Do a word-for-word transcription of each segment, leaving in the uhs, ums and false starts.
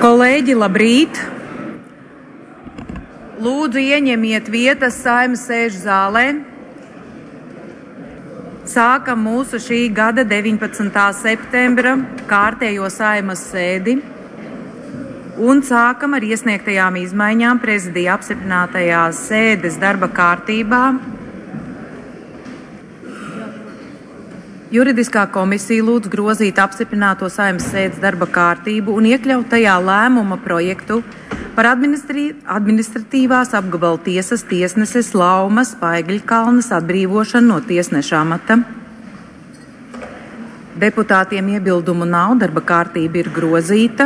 Kolēģi, labrīt! Lūdzu, ieņemiet vietas Saeimas sēžu zālē. Sākam mūsu šī gada deviņpadsmitā septembra kārtējo Saeimas sēdi un sākam ar iesniegtajām izmaiņām prezidija apstiprinātajā sēdes darba kārtībā. Juridiskā komisija lūdz grozīt apstiprināto Saeimas sēdes darba kārtību un iekļaut tajā lēmuma projektu par administri... administratīvās apgabala tiesas tiesneses Laumas Paigļkalnes atbrīvošanu no tiesneša amata. Deputātiem iebildumu nav, darba kārtība ir grozīta.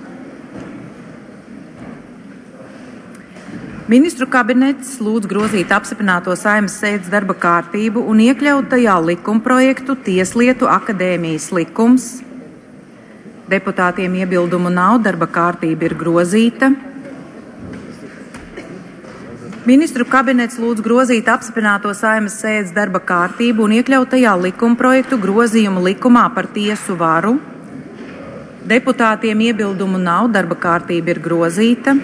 Ministru kabinets lūdz grozīt apstiprināto Saeimas sēdes darba kārtību un iekļaut tajā likumprojektu Tieslietu akadēmijas likums. Deputātiem iebildumu nav, darba kārtība ir grozīta. Ministru kabinets lūdz grozīt apstiprināto Saeimas sēdes darba kārtību un iekļaut tajā likumprojektu grozījumu likumā par tiesu varu. Deputātiem iebildumu nav, darba kārtība ir grozīta.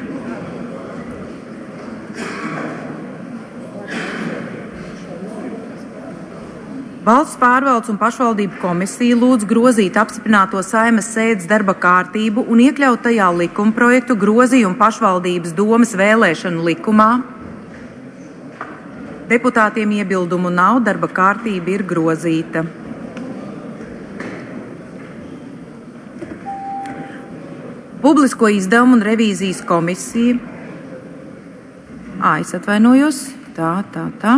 Valsts pārvaldes un pašvaldību komisija lūdz grozīt apstiprināto Saeimas sēdes darba kārtību un iekļaut tajā likumprojektu grozījumu pašvaldības domes vēlēšanu likumā. Deputātiem iebildumu nav, darba kārtība ir grozīta. Publisko izdevumu un revīzijas komisija. Ā, es atvainojos. Tā, tā, tā.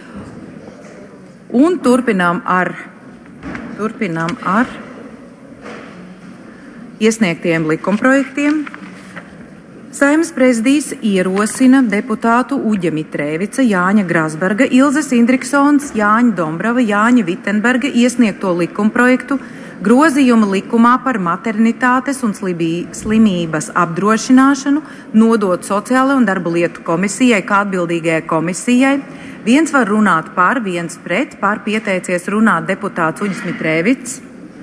Un turpinām ar, turpinām ar iesniegtiem likumprojektiem. Saeimas prezidijs ierosina deputātu Uģa Mitrēvica, Jāņa Grasberga, Ilzes Indriksons, Jāņa Dombrava, Jāņa Vitenberga iesniegto likumprojektu grozījumu likumā par maternitātes un slimības apdrošināšanu nodot Sociālajai un darba lietu komisijai kā atbildīgajai komisijai. Viens var runāt par, viens pret, par pieteicies runāt deputāts Uģis Mitrēvics.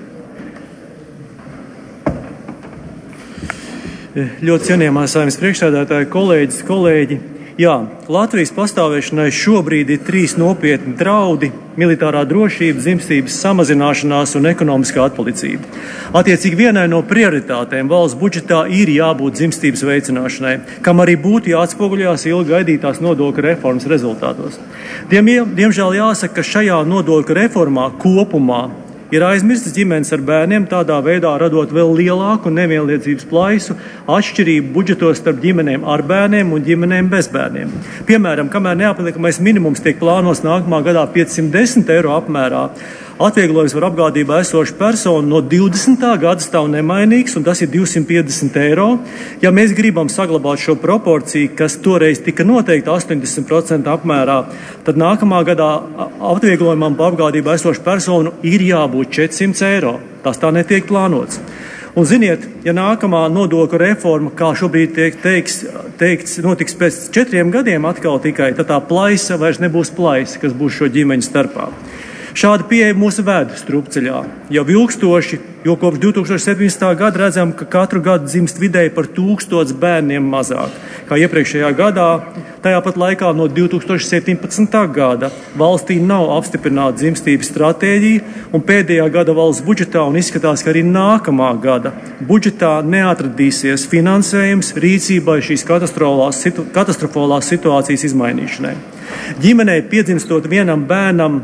Ļoti cienījamā Saeimas priekšsēdētāja, kolēģis, kolēģi. Jā, Latvijas pastāvēšanai šobrīd ir trīs nopietni draudi – militārā drošība, dzimstības samazināšanās un ekonomiskā atpalicība. Attiecīgi vienai no prioritātēm valsts budžetā ir jābūt dzimstības veicināšanai, kam arī būtu jāatspoguļās ilgi gaidītās nodokļu reformas rezultātos. Diem, diemžēl jāsaka, ka šajā nodokļu reformā kopumā ir aizmirstas ģimenes ar bērniem, tādā veidā radot vēl lielāku nevienlīdzības plaisu atšķirību budžetos starp ģimenēm ar bērniem un ģimenēm bez bērniem. Piemēram, kamēr neapliekamais minimums tiek plānos nākamā gadā piecsimt desmit eiro apmērā, atvieglojums par apgādībā esošu personu no divdesmitā gada stāv nemainīgs, un tas ir divsimt piecdesmit eiro. Ja mēs gribam saglabāt šo proporciju, kas toreiz tika noteikta astoņdesmit procenti apmērā, tad nākamā gadā atvieglojumam par apgādībā esošu personu ir jābūt četrsimt eiro. Tas tā netiek plānots. Un ziniet, ja nākamā nodokļu reforma, kā šobrīd tiek teiks, teikts, notiks pēc četriem gadiem atkal tikai, tad tā plaisa vairs nebūs plaisa, kas būs šo ģimeņu starpā. Šāda pieeja mūsu ved strupceļā jau ilgstoši, jo kopš divi tūkstoši septiņpadsmitā gada redzam, ka katru gadu dzimst vidēji par tūkstots bērniem mazāk. Kā iepriekšējā gadā, tajā pat laikā no divi tūkstoši septiņpadsmitā gada valstī nav apstiprināta dzimstības stratēģija, un pēdējā gada valsts budžetā un izskatās, ka arī nākamā gada budžetā neatradīsies finansējums rīcībai šīs situ, katastrofālās situācijas izmainīšanai. Ģimenei piedzimstot vienam bērnam,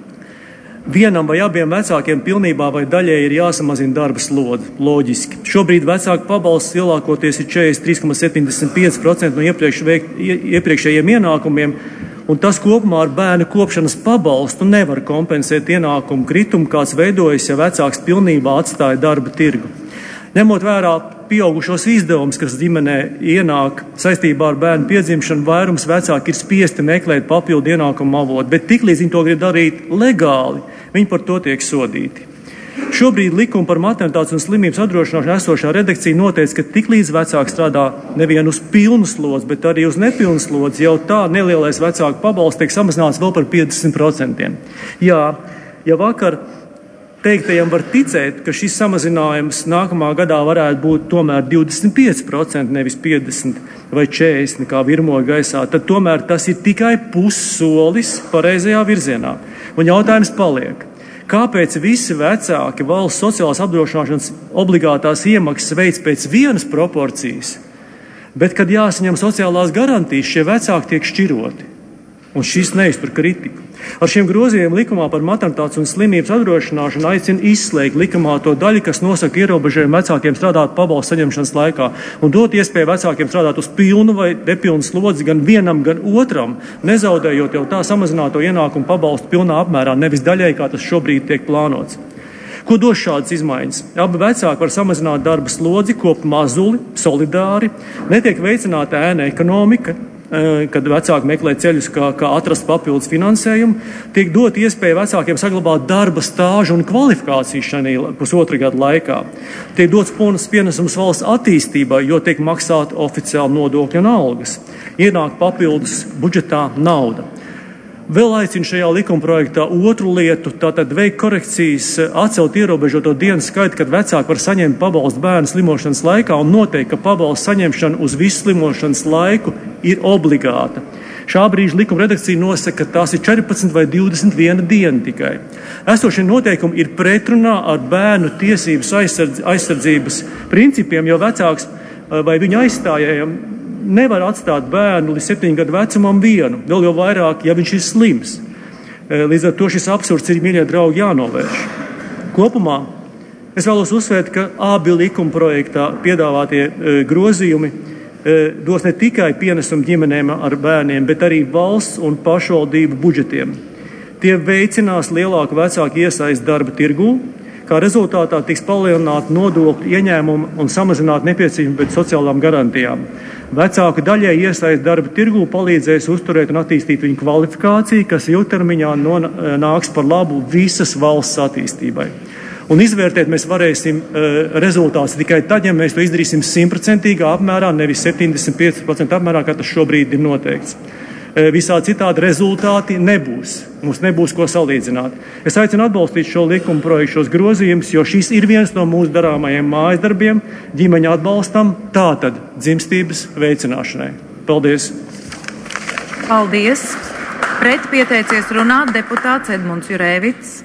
vienam vai abiem vecākiem pilnībā vai daļai ir jāsamazina darba slodze, loģiski. Šobrīd vecāku pabalsts lielākoties ir četrdesmit trīs komats septiņdesmit pieci procenti no iepriekš veikt, iepriekšējiem ienākumiem, un tas kopumā ar bērnu kopšanas pabalstu nevar kompensēt ienākumu kritumu, kāds veidojas, ja vecāks pilnībā atstāja darba tirgu. Ņemot vērā pieaugušos izdevumus, kas ģimenē ienāk saistībā ar bērnu piedzimšanu, vairums vecāki ir spiesti meklēt papildu ienākumu avotu, bet tiklīdz viņi to grib darīt legāli, viņi par to tiek sodīti. Šobrīd likuma par maternitātes un slimības apdrošināšanu esošā redakcija noteica, ka tiklīdz vecāks strādā nevien uz pilnu slodzi, bet arī uz nepilnu slodzi, jau tā nelielais vecāku pabalsts tiek samazināts vēl par piecdesmit procentiem. Jā, ja vakar teiktajam var ticēt, ka šis samazinājums nākamā gadā varētu būt tomēr divdesmit pieci procenti, nevis piecdesmit vai četrdesmit, kā virmoja gaisā, tad tomēr tas ir tikai pussolis pareizajā virzienā. Un jautājums paliek. Kāpēc visi vecāki valsts sociālās apdrošināšanas obligātās iemaksas veids pēc vienas proporcijas, bet, kad jāsaņem sociālās garantijas, šie vecāki tiek šķiroti? Un šis neiztur kritiku. Ar šiem grozījumiem likumā par maternitātes un slimības apdrošināšanu aicina izslēgt likumā to daļu, kas nosaka ierobežojumu vecākiem strādāt pabalstu saņemšanas laikā un dot iespēju vecākiem strādāt uz pilnu vai nepilnu slodzi gan vienam, gan otram, nezaudējot jau tā samazināto ienākumu pabalstu pilnā apmērā, nevis daļai, kā tas šobrīd tiek plānots. Ko dos šādas izmaiņas? Abi vecāki var samazināt darba slodzi, kopt mazuli, solidāri, netiek veicināta ēna ekonomika, kad vecāki meklē ceļus, kā, kā atrast papildus finansējumu, tiek dot iespēja vecākiem saglabāt darba stāžu un kvalifikāciju šajā pusotra gada laikā. Tiek dots pienesums valsts attīstībai, jo tiek maksāt oficiāli nodokļi un algas. Ienāk papildus budžetā nauda. Vēl aicinu šajā likumprojektā otru lietu, tātad veikt korekcijas, atcelt ierobežoto dienu skaitu, kad vecāki var saņemt pabalstu bērnu slimošanas laikā un noteikt, ka pabalstu saņemšana uz visu slimošanas laiku ir obligāta. Šā brīža likuma redakcija nosaka, ka tās ir četrpadsmit vai divdesmit viena diena tikai. Esošie noteikumi ir pretrunā ar bērnu tiesības aizsardz, aizsardzības principiem, jo vecāks vai viņa aizstājējiem nevar atstāt bērnu līdz septiņu gadu vecumam vienu, vēl jau vairāk, ja viņš ir slims. Līdz ar to šis absurds ir, mīļie draugi, jānovērš. Kopumā es vēlos uzsvērt, ka abi likuma projektā piedāvātie grozījumi dos ne tikai pienesumu ģimenēm ar bērniem, bet arī valsts un pašvaldību budžetiem. Tie veicinās lielāku vecāku iesaisti darba tirgū, kā rezultātā tiks palielināta nodokļu ieņēmuma un samazināt nepieciešamību pēc sociālām garantijām. Vecāku daļai iesaist darba tirgū palīdzēs uzturēt un attīstīt viņu kvalifikāciju, kas ilgtermiņā nāks par labu visas valsts attīstībai. Un izvērtēt mēs varēsim uh, rezultātus tikai tad, ja mēs to izdarīsim simtprocentīgā apmērā, nevis septiņdesmit pieci procenti apmērā, kā tas šobrīd ir noteikts. Uh, visā citādi rezultāti nebūs. Mums nebūs ko salīdzināt. Es aicinu atbalstīt šo likuma projektu, šos grozījumus, jo šis ir viens no mūsu darāmajiem mājas darbiem, ģimeņa atbalstam, tātad dzimstības veicināšanai. Paldies! Paldies! Pret pieteicies runāt deputāts Edmunds Jurēvits.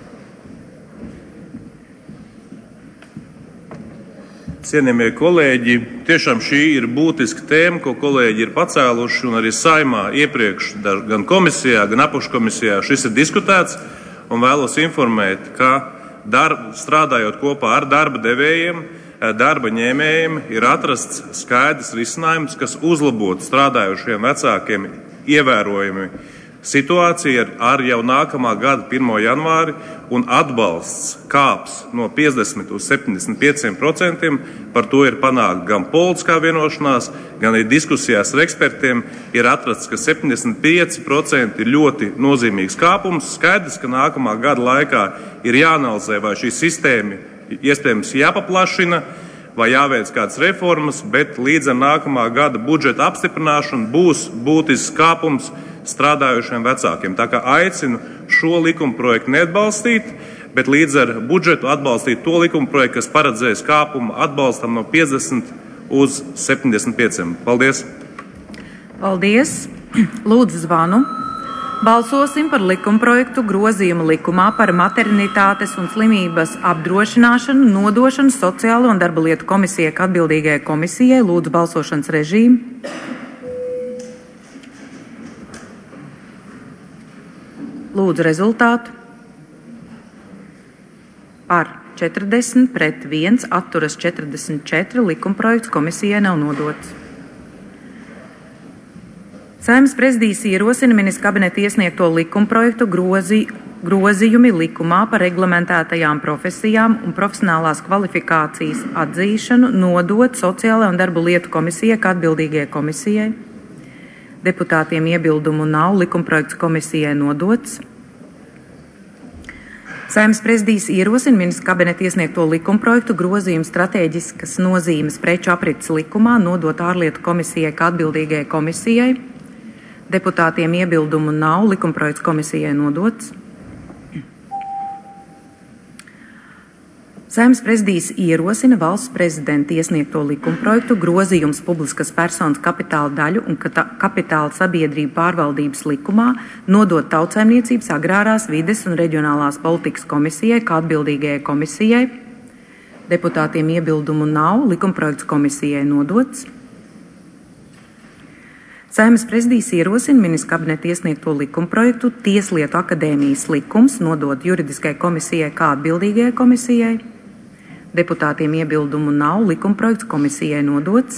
Cienījamie kolēģi, tiešām šī ir būtiska tēma, ko kolēģi ir pacēluši, un arī Saimā iepriekš gan komisijā, gan apakškomisijā šis ir diskutēts, un vēlos informēt, ka darb, strādājot kopā ar darba devējiem, darba ņēmējiem, ir atrasts skaidrs risinājums, kas uzlabotu strādājušiem vecākiem ievērojami situācija ar, ar jau nākamā gada pirmo janvāri, un atbalsts kāps no piecdesmit uz septiņdesmit pieciem procentiem. Par to ir panākta gan politiskā vienošanās, gan arī diskusijās ar ekspertiem. Ir atrasts, ka septiņdesmit pieci procenti ir ļoti nozīmīgs kāpums. Skaidrs, ka nākamā gada laikā ir jāanalizē, vai šī sistēma iespējams jāpaplašina, vai jāveic kādas reformas, bet līdz ar nākamā gada budžeta apstiprināšanu būs būtisks kāpums strādājušiem vecākiem. Tā kā aicinu šo likuma projektu neatbalstīt, bet līdz ar budžetu atbalstīt to likuma projektu, kas paredzēs kāpumu atbalstam no piecdesmit uz septiņdesmit pieciem. Paldies! Paldies! Lūdzu zvanu. Balsosim par likuma projektu grozījumu likumā par maternitātes un slimības apdrošināšanu, nodošanu Sociālo un darba lietu komisijai, kā atbildīgajai komisijai. Lūdzu balsošanas režīmu. Lūdzu rezultātu. Par četrdesmit, pret viens, atturas četrdesmit četri, likumprojekts komisijai nav nodots. Saeimas prezidijs ierosina Ministru kabineta iesniegto likumprojektu grozi, grozījumi likumā par reglamentētajām profesijām un profesionālās kvalifikācijas atzīšanu nodot Sociālajai un darba lietu komisijai, kā atbildīgajai komisijai. Deputātiem iebildumu nav, likumprojekts komisijai nodots. Saeimas prezidijs ierosina Ministru kabineta iesniegto likumprojektu grozījumu stratēģiskas nozīmes preču aprits likumā nodot ārlietu komisijai, kā atbildīgajai komisijai. Deputātiem iebildumu nav, likumprojekts komisijai nodots. Saeimas prezidijas ierosina Valsts prezidenta iesniegto likumprojektu grozījums publiskas personas kapitāla daļu un kapitāla sabiedrību pārvaldības likumā nodot Tautsaimniecības, Agrārās, Vides un Reģionālās politikas komisijai kā atbildīgajai komisijai. Deputātiem iebildumu nav, likumprojekts komisijai nodots. Saeimas prezidijas ierosina Ministra kabineta iesniegto likumprojektu Tieslietu akadēmijas likums nodot juridiskai komisijai kā atbildīgajai komisijai. Deputātiem iebildumu nav, likumprojekts komisijai nodots.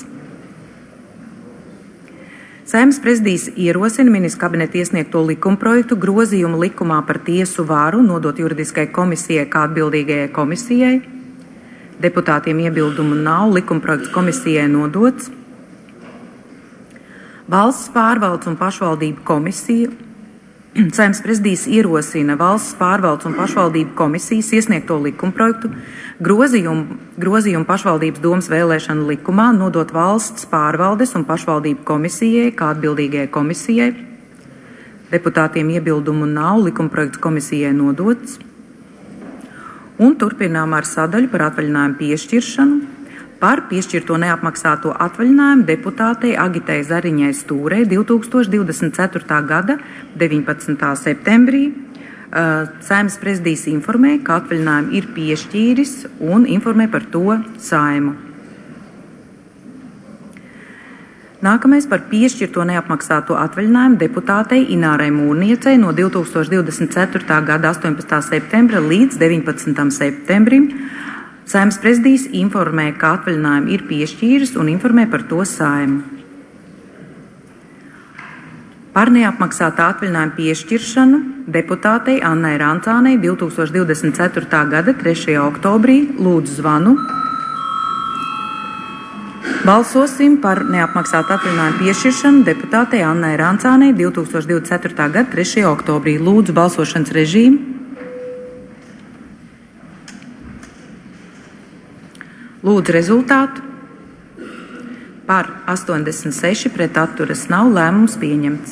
Saeimas prezidijas ierosina Ministra kabineta iesniegto likumprojektu grozījumu likumā par tiesu varu nodot juridiskai komisijai kā atbildīgajai komisijai. Deputātiem iebildumu nav, likumprojekts komisijai nodots. Valsts pārvaldes un pašvaldību komisija. Saeimas prezidijas ierosina Valsts pārvaldes un pašvaldību komisijas iesniegto likumprojektu grozījumu, grozījumu pašvaldības domas vēlēšanu likumā nodot Valsts pārvaldes un pašvaldību komisijai kā atbildīgajai komisijai. Deputātiem iebildumu nav, likumprojekts komisijai nodots. Un turpinām ar sadaļu par atvaļinājumu piešķiršanu. Par piešķirto neapmaksāto atvaļinājumu deputātei Agitai Zariņai Stūrei divi tūkstoši divdesmit ceturtā gada deviņpadsmitā septembrī. Saeimas prezidijas informē, ka atvaļinājumu ir piešķīris un informē par to Saimu. Nākamais par piešķirto neapmaksāto atvaļinājumu deputātei Inārai Mūrniecei no divi tūkstoši divdesmit ceturtā gada astoņpadsmitā septembra līdz deviņpadsmitam septembrim. Saeimas prezidijas informē, ka atvaļinājumu ir piešķīris un informē par to Saimu. Par neapmaksātā atvaļinājuma piešķiršanu deputātei Annai Rancānei divi tūkstoši divdesmit ceturtā gada trešajā oktobrī lūdzu zvanu. Balsosim par neapmaksātā atvaļinājuma piešķiršanu deputātei Annai Rancānei divi tūkstoši divdesmit ceturtā gada trešajā oktobrī. Lūdzu balsošanas režīmu. Lūdzu rezultātu. Par astoņdesmit seši, pret atturas nav, lēmums pieņemts.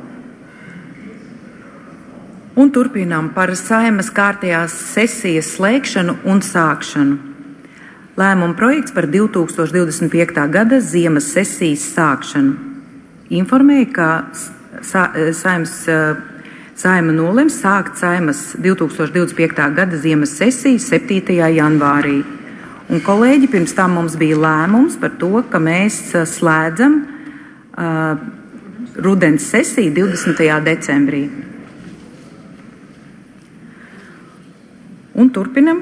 Un turpinām par Saeimas kārtējās sesijas slēgšanu un sākšanu. Lēmuma projekts par divi tūkstoši divdesmit piektā gada ziemas sesijas sākšanu. Informēja, ka sa, Saeimas, Saeima nolems sākt Saeimas divi tūkstoši divdesmit piektā gada ziemas sesiju septītajā janvārī. Un, kolēģi, pirms tam mums bija lēmums par to, ka mēs slēdzam uh, rudens sesiju divdesmitajā decembrī. Un turpinam.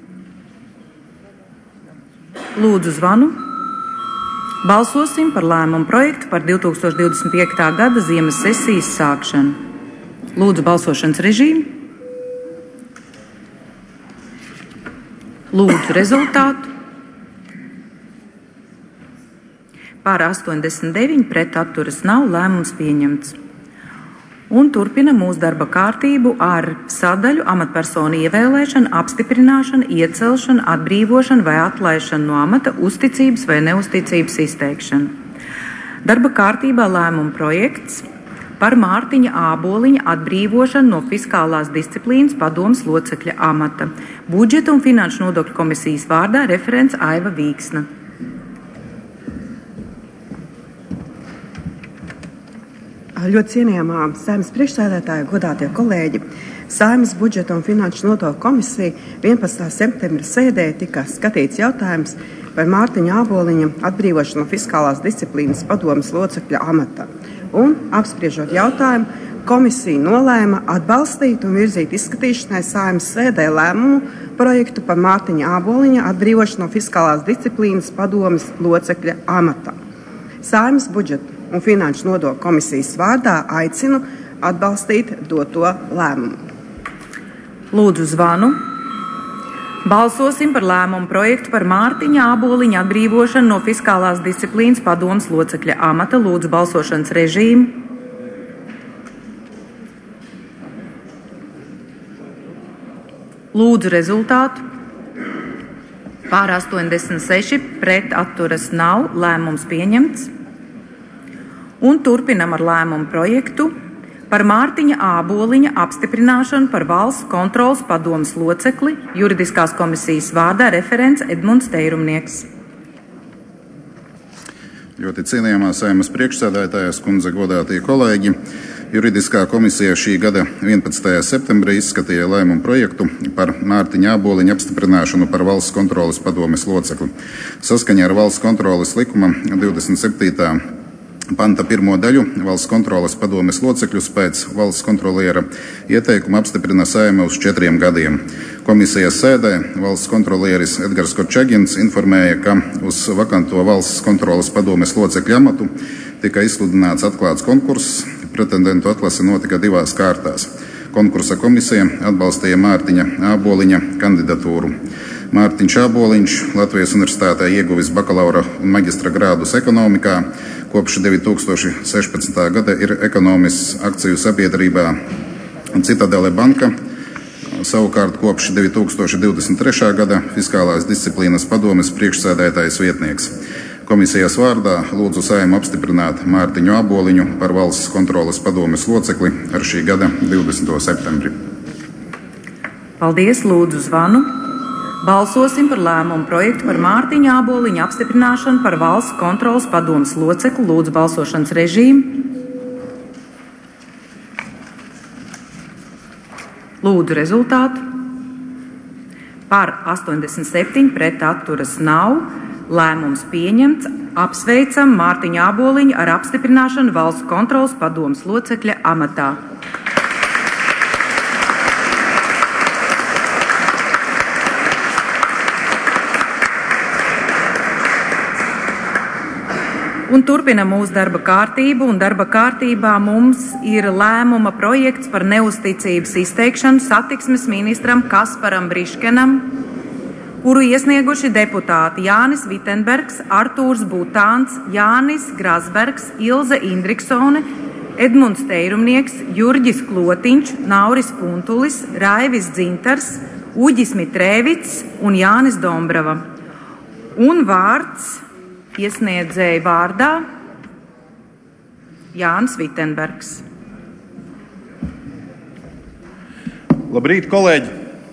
Lūdzu zvanu. Balsosim par lēmumu projektu par divi tūkstoši divdesmit piektā gada ziemas sesijas sākšanu. Lūdzu balsošanas režīmu. Lūdzu rezultātu. Par astoņdesmit deviņi, pret atturas nav, lēmums pieņemts. Un turpina mūsu darba kārtību ar sadaļu amatpersonu ievēlēšanu, apstiprināšanu, iecelšanu, atbrīvošanu vai atlaišanu no amata, uzticības vai neuzticības izteikšanu. Darba kārtībā lēmuma projekts par Mārtiņa Āboliņa atbrīvošanu no fiskālās disciplīnas padomes locekļa amata. Budžeta un finanšu nodokļu komisijas vārdā referents Aiva Vīksna. Ļoti cienījamā Saeimas priekšsēdētāja, godātie kolēģi, Saeimas budžeta un finanšu nodokļu komisija vienpadsmitā septembra sēdē tika skatīts jautājums par Mārtiņa Āboliņa atbrīvošanu no fiskālās disciplīnas padomes locekļa amata. Un, apspriežot jautājumu, komisija nolēma atbalstīt un virzīt izskatīšanai Saeimas sēdē lēmumu projektu par Mārtiņa Āboliņa atbrīvošanu no fiskālās disciplīnas padomes locekļa amata. Saeimas budžeta un finanšu nodokļu komisijas vārdā aicinu atbalstīt doto lēmumu. Lūdzu zvanu. Balsosim par lēmumu projektu par Mārtiņa Āboliņa atbrīvošanu no fiskālās disciplīnas padomes locekļa amata. Lūdzu balsošanas režīmu. Lūdzu rezultātu. Pār astoņdesmit seši, pret atturas nav, lēmums pieņemts. Un turpinam ar lēmumu projektu par Mārtiņa Āboliņa apstiprināšanu par valsts kontroles padomes locekli, juridiskās komisijas vārdā referents Edmunds Teirumnieks. Ļoti cienījamā Saeimas priekšsēdētājas kundze, godātie kolēģi, juridiskā komisija šī gada vienpadsmitajā septembrī izskatīja lēmumu projektu par Mārtiņa Āboliņa apstiprināšanu par valsts kontroles padomes locekli. Saskaņā ar valsts kontroles likuma divdesmit septītā panta pirmo daļu valsts kontroles padomes locekļus pēc valsts kontroliera ieteikuma apstiprina Saeima uz četriem gadiem. Komisijas sēdē valsts kontrolieris Edgars Korčagins informēja, ka uz vakanto valsts kontroles padomes locekļu amatu tika izsludināts atklāts konkurss. Pretendentu atlase notika divās kārtās. Konkursa komisija atbalstīja Mārtiņa Āboliņa kandidatūru. Mārtiņš Āboliņš Latvijas universitātē ieguvis bakalaura un maģistra grādus ekonomikā. Kopš divi tūkstoši sešpadsmitā gada ir ekonomists akciju sabiedrībā Citadele banka. Savukārt kopš divi tūkstoši divdesmit trešā gada fiskālās disciplīnas padomes priekšsēdētājas vietnieks. Komisijas vārdā lūdzu Saeimu apstiprināt Mārtiņu Āboliņu par valsts kontroles padomes locekli ar šī gada divdesmito septembri. Paldies, lūdzu zvanu. Balsosim par lēmumu projektu par Mārtiņa Āboliņa apstiprināšanu par valsts kontroles padomes locekli. Lūdzu balsošanas režīmu. Lūdzu rezultātu. Par astoņdesmit septiņi, pret atturas nav. Lēmums pieņemts. Apsveicam Mārtiņu Āboliņu ar apstiprināšanu valsts kontroles padomes locekļa amatā. Un turpina mūsu darba kārtību, un darba kārtībā mums ir lēmuma projekts par neusticības izteikšanu satiksmes ministram Kasparam Briškenam, kuru iesnieguši deputāti Jānis Vitenbergs, Artūrs Butāns, Jānis Grasbergs, Ilze Indriksone, Edmunds Teirumnieks, Jurģis Klotiņš, Nauris Puntulis, Raivis Dzintars, Uģis Mitrēvits un Jānis Dombrava. Un vārds iesniedzēja vārdā Jānis Vitenbergs. Labrīt, kolēģi!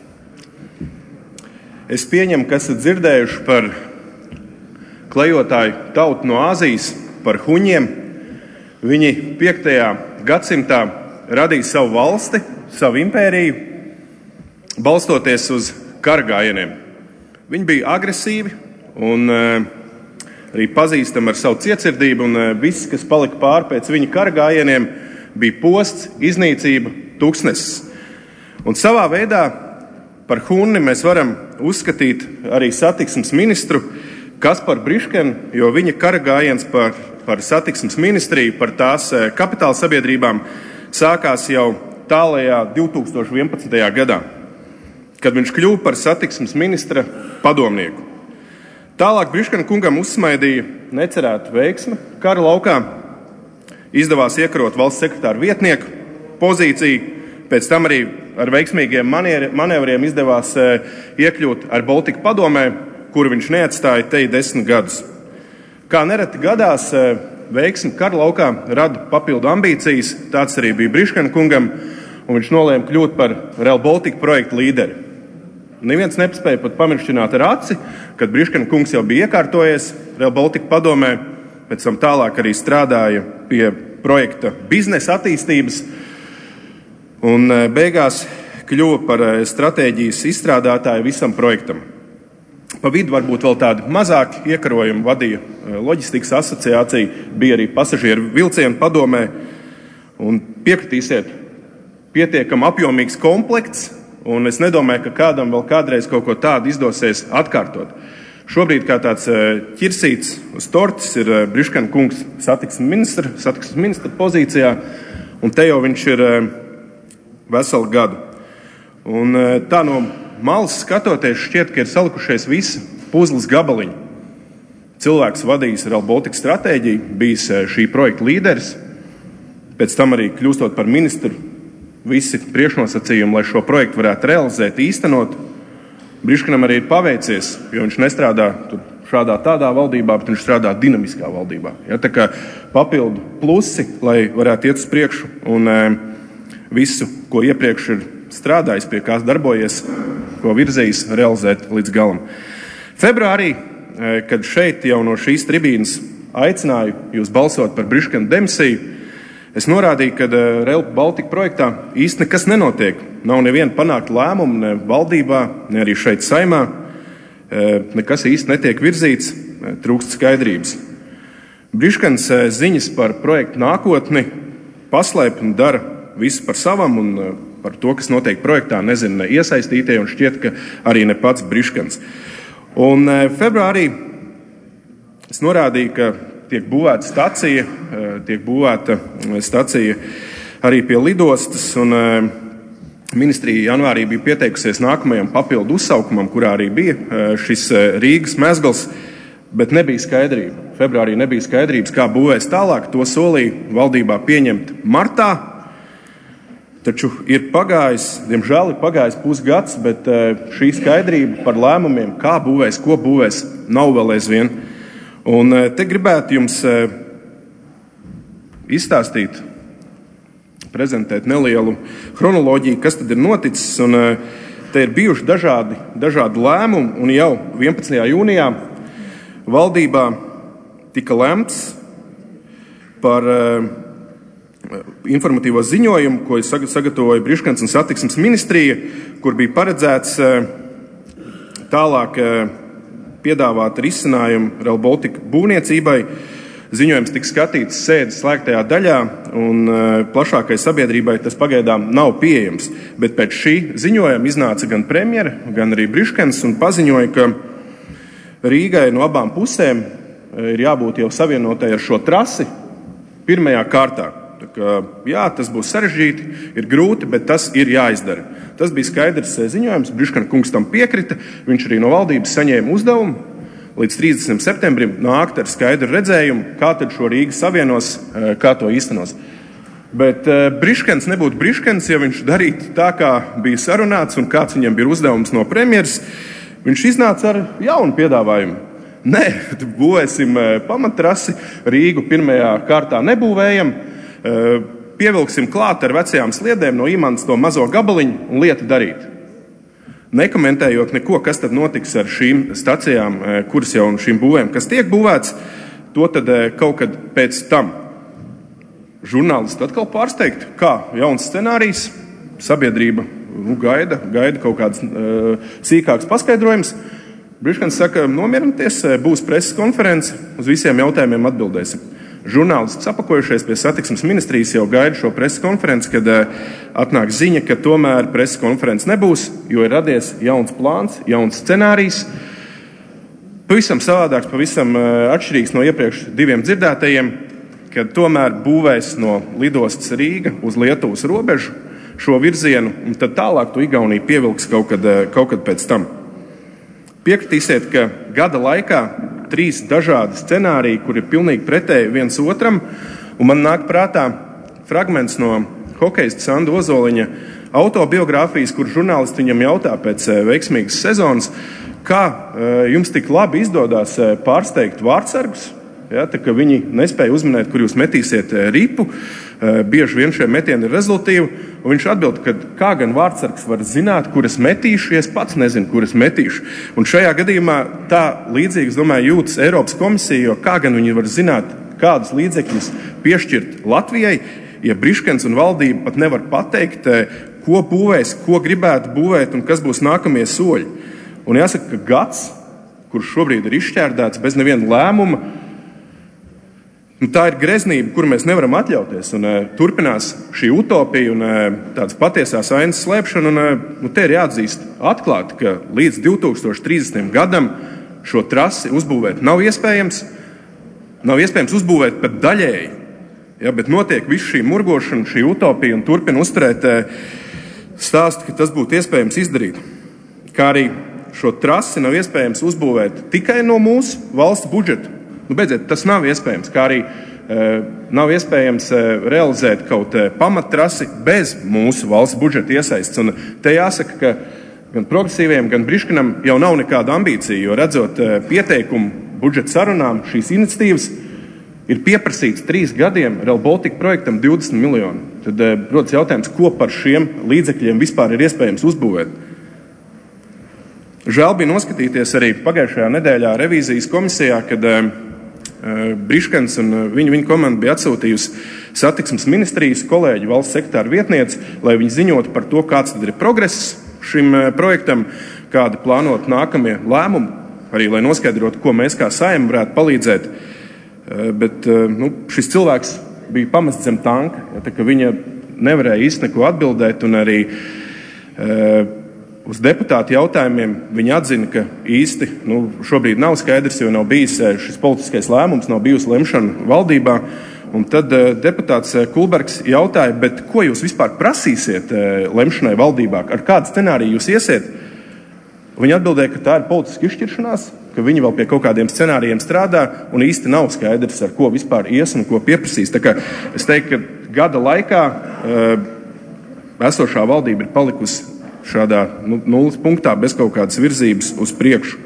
Es pieņemu, ka esat dzirdējuši par klejotāju tautu no Āzijas, par huņiem. Viņi piektajā gadsimtā radīja savu valsti, savu impēriju, balstoties uz karagājieniem. Viņi bija agresīvi un arī pazīstami ar savu cietsirdību, un viss, kas palika pāri pēc viņa karagājieniem, bija posts, iznīcība, tuksnesis. Un savā veidā par hunni mēs varam uzskatīt arī satiksmes ministru Kasparu Briškenu, jo viņa karagājiens par, par satiksmes ministriju, par tās kapitāla sabiedrībām sākās jau tālajā divi tūkstoši vienpadsmitajā gadā, kad viņš kļuva par satiksmes ministra padomnieku. Tālāk Briškena kungam uzsmaidīja necerētu veiksme kara laukā. Izdevās iekarot valsts sekretāra vietnieku pozīciju, pēc tam arī ar veiksmīgiem manevriem izdevās iekļūt ar Baltika padomē, kuru viņš neatstāja te desmit gadus. Kā nereti gadās, veiksme kara laukā rada papildu ambīcijas, tāds arī bija Briškena kungam, un viņš nolēma kļūt par Rail Baltica projektu līderi. Neviens nepaspēja pat pamiršķināt ar aci, kad Briškena kungs jau bija iekārtojies Rail Baltica padomē, pēc tam tālāk arī strādāja pie projekta biznesa attīstības un beigās kļuva par stratēģijas izstrādātāju visam projektam. Pa vidu varbūt vēl tādi mazāki iekarojumi vadīja loģistikas asociācija, bija arī pasažieru vilcienu padomē, un piekritīsiet, pietiekam apjomīgs komplekts, un es nedomāju, ka kādam vēl kādreiz kaut ko tādu izdosies atkārtot. Šobrīd kā tāds ķirsīts uz tortes ir Briškena kungs satiksmes ministra, satiksmes ministra pozīcijā, un te jau viņš ir veselu gadu. Un tā no malas skatoties šķiet, ka ir salikušies visi puzles gabaliņi. Cilvēks vadījis Rail Baltica stratēģiju, bijis šī projekta līderis, pēc tam arī kļūstot par ministru, visi priekšnosacījumi, lai šo projektu varētu realizēt, īstenot. Briškenam arī ir paveicies, jo viņš nestrādā tur šādā tādā valdībā, bet viņš strādā dinamiskā valdībā. Ja, tā kā papildu plusi, lai varētu iet uz priekšu un visu, ko iepriekš ir strādājis, pie kā darbojies, ko virzījis, realizēt līdz galam. Februārī, kad šeit jau no šīs tribīnas aicināju jūs balsot par Briškena demisiju, es norādīju, ka Rail Baltica projektā īsti nekas nenotiek. Nav neviena panākta lēmuma, ne valdībā, ne arī šeit Saimā. Nekas īsti netiek virzīts, trūkst skaidrības. Briškens ziņas par projektu nākotni paslēp un dara visu par savam, un par to, kas notiek projektā, nezina ne iesaistītie, un šķiet, ka arī ne pats Briškens. Un februārī es norādīju, ka tiek būvēta stacija, tiek būvēta stacija arī pie lidostas, un ministrija janvārī bija pieteikusies nākamajam papildu uzsaukumam, kurā arī bija šis Rīgas mezgls, bet nebija skaidrība. Februārī nebija skaidrības, kā būvēs tālāk. To solīja valdībā pieņemt martā, taču ir pagājis, diemžēl ir pagājis pusgads, bet šī skaidrība par lēmumiem, kā būvēs, ko būvēs, nav vēl aizvien. Un te gribētu jums izstāstīt, prezentēt nelielu chronoloģiju, kas tad ir noticis. Un te ir bijuši dažādi, dažādi lēmumi, un jau vienpadsmitajā jūnijā valdībā tika lemts par informatīvo ziņojumu, ko sagatavoja Briškens un satiksmes ministrija, kur bija paredzēts tālāk piedāvāt risinājumu Rail Baltica būvniecībai. Ziņojums tika skatīts sēdes slēgtajā daļā, un plašākai sabiedrībai tas pagaidām nav pieejams. Bet pēc šī ziņojuma iznāca gan premjera, gan arī Briškens un paziņoja, ka Rīgai no abām pusēm ir jābūt jau savienotai ar šo trasi pirmajā kārtā. Tā kā, jā, tas būs sarežģīti, ir grūti, bet tas ir jāizdara. Tas bija skaidrs ziņojums, Briškena kungs tam piekrita, viņš arī no valdības saņēma uzdevumu līdz trīsdesmitajam septembrim nākt ar skaidru redzējumu, kā tad šo Rīgu savienos, kā to īstenos. Bet Briškens nebūtu Briškens, ja viņš darītu tā, kā bija sarunāts un kāds viņam bija uzdevums no premjeras. Viņš iznāca ar jaunu piedāvājumu. Nē, būvēsim pamattrasi, Rīgu pirmajā kārtā nebūvējam, pievilksim klāt ar vecajām sliedēm no Imantas to mazo gabaliņu un lietu darīt. Nekomentējot neko, kas tad notiks ar šīm stacijām, kuras jau un šīm būvēm, kas tiek būvēts, to tad kaut kad pēc tam žurnālisti atkal pārsteigti, kā jauns scenārijs, sabiedrība nu, gaida, gaida kaut kāds uh, sīkāks paskaidrojums. Briškens saka, nomierinieties, būs preses konference, uz visiem jautājumiem atbildēsim. Žurnālisti sapakojušies pie satiksmes ministrijas jau gaida šo preses konferenci, kad uh, atnāk ziņa, ka tomēr preses konferences nebūs, jo ir radies jauns plāns, jauns scenārijs. Pavisam savādāks, pavisam uh, atšķirīgs no iepriekš diviem dzirdētajiem, kad tomēr būvēs no lidostas Rīga uz Lietuvas robežu šo virzienu, un tad tālāk to Igaunija pievilks kaut kad, kaut kad pēc tam. Piekritīsiet, ka gada laikā trīs dažādi scenāriji, kur ir pilnīgi pretēji viens otram, un man nāk prātā fragments no hokeista Sanda Ozoliņa autobiogrāfijas, kur žurnālisti viņam jautā pēc veiksmīgas sezonas, kā jums tik labi izdodās pārsteigt vārtsargus, ja, tā ka viņi nespēja uzminēt, kur jūs metīsiet ripu, bieži vien šie metieni ir rezultīvi, un viņš atbild, ka kā gan vārtsargs var zināt, kur es metīšu, ja es pats nezinu, kur es metīšu. Un šajā gadījumā tā līdzīgi, es domāju, jūtas Eiropas komisija, jo kā gan viņi var zināt, kādus līdzekļus piešķirt Latvijai, ja Briškens un valdība pat nevar pateikt, ko būvēs, ko gribētu būvēt un kas būs nākamie soļi. Un jāsaka, ka gads, kurš šobrīd ir izšķērdēts bez neviena lēmuma, nu, tā ir greznība, kuru mēs nevaram atļauties. Un, uh, turpinās šī utopija un uh, tādas patiesās ainas slēpšana. Un, uh, nu, te ir jāatzīst atklāti, ka līdz divi tūkstoši trīsdesmitajam gadam šo trasi uzbūvēt nav iespējams. Nav iespējams uzbūvēt pat daļēji. Ja, bet notiek viss šī murgošana, šī utopija un turpina uzturēt uh, stāstu, ka tas būtu iespējams izdarīt. Kā arī šo trasi nav iespējams uzbūvēt tikai no mūsu valsts budžeta. Nu, beidziet, tas nav iespējams, kā arī e, nav iespējams e, realizēt kaut e, pamattrasi bez mūsu valsts budžeta iesaists. Un te jāsaka, ka gan progresīviem, gan Briškenam jau nav nekāda ambīcija, jo redzot e, pieteikumu budžeta sarunām, šīs iniciatīvas, ir pieprasīts trīs gadiem Rail Baltica projektam divdesmit miljoni. Tad uh, rodas jautājums, ko par šiem līdzekļiem vispār ir iespējams uzbūvēt. Žēl bija noskatīties arī pagājušajā nedēļā revīzijas komisijā, kad uh, Briškens un uh, viņa, viņa komanda bija atsūtījusi satiksmes ministrijas kolēģi valsts sekretāra vietnieci, lai viņi ziņotu par to, kāds tad ir progress šim uh, projektam, kādi plānot nākamie lēmumi, arī lai noskaidrotu, ko mēs kā Saeima varētu palīdzēt. Bet nu, šis cilvēks bija pamests zem tanka, ja, tā, ka viņa nevarēja īsti neko atbildēt, un arī uh, uz deputātu jautājumiem viņa atzina, ka īsti nu, šobrīd nav skaidrs, jo nav bijis šis politiskais lēmums, nav bijusi lemšana valdībā. Un tad uh, deputāts Kulbergs jautāja, bet ko jūs vispār prasīsiet uh, lemšanai valdībā, ar kādu scenāriju jūs iesiet? Viņa atbildēja, ka tā ir politiska izšķiršanās, ka viņi vēl pie kaut kādiem scenārijiem strādā un īsti nav skaidrs, ar ko vispār ies un ko pieprasīs. Tā kā es teiktu, ka gada laikā uh, esošā valdība ir palikusi šādā nu, nulles punktā bez kaut kādas virzības uz priekšu.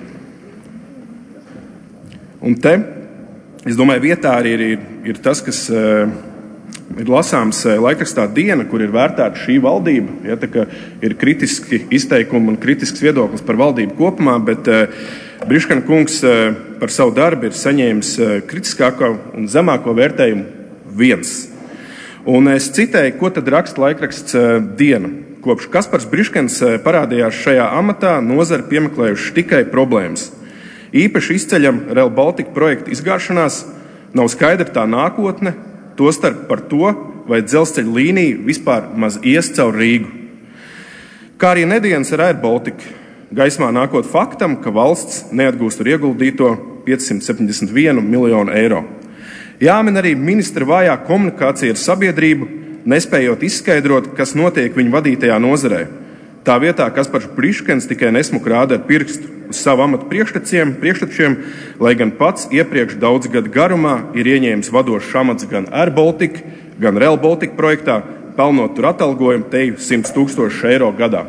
Un te, es domāju, vietā arī ir, ir, ir tas, kas uh, ir lasāms laikrakstā Diena, kur ir vērtēta šī valdība. Ja, tā kā ir kritiski izteikumi un kritisks viedoklis par valdību kopumā, bet uh, Briškena kungs uh, par savu darbu ir saņēmis uh, kritiskāko un zemāko vērtējumu viens. Un es citēju, ko tad raksta laikraksts uh, Diena. Kopš Kaspars Briškens uh, parādījās šajā amatā, nozare piemeklējuši tikai problēmas. Īpaši izceļam Rail Baltica projekta izgāšanās, nav skaidra tā nākotne, tostarp par to, vai dzelzceļa līnija vispār maz ies caur Rīgu. Kā arī nedienas ar Air Baltica, gaismā nākot faktam, ka valsts neatgūst ar ieguldīto piecsimt septiņdesmit vienu miljonu eiro. Jāmin arī ministra vājā komunikācija ar sabiedrību, nespējot izskaidrot, kas notiek viņa vadītajā nozarē. Tā vietā Kaspars Briškens tikai nesmuk rāda ar pirkstu uz savu amatu priekštečiem, priekštečiem, lai gan pats iepriekš daudz gadu garumā ir ieņēmis vadošs amats gan Air Baltica, gan Rail Baltica projektā, pelnot tur atalgojumu teju simt tūkstoši eiro gadā.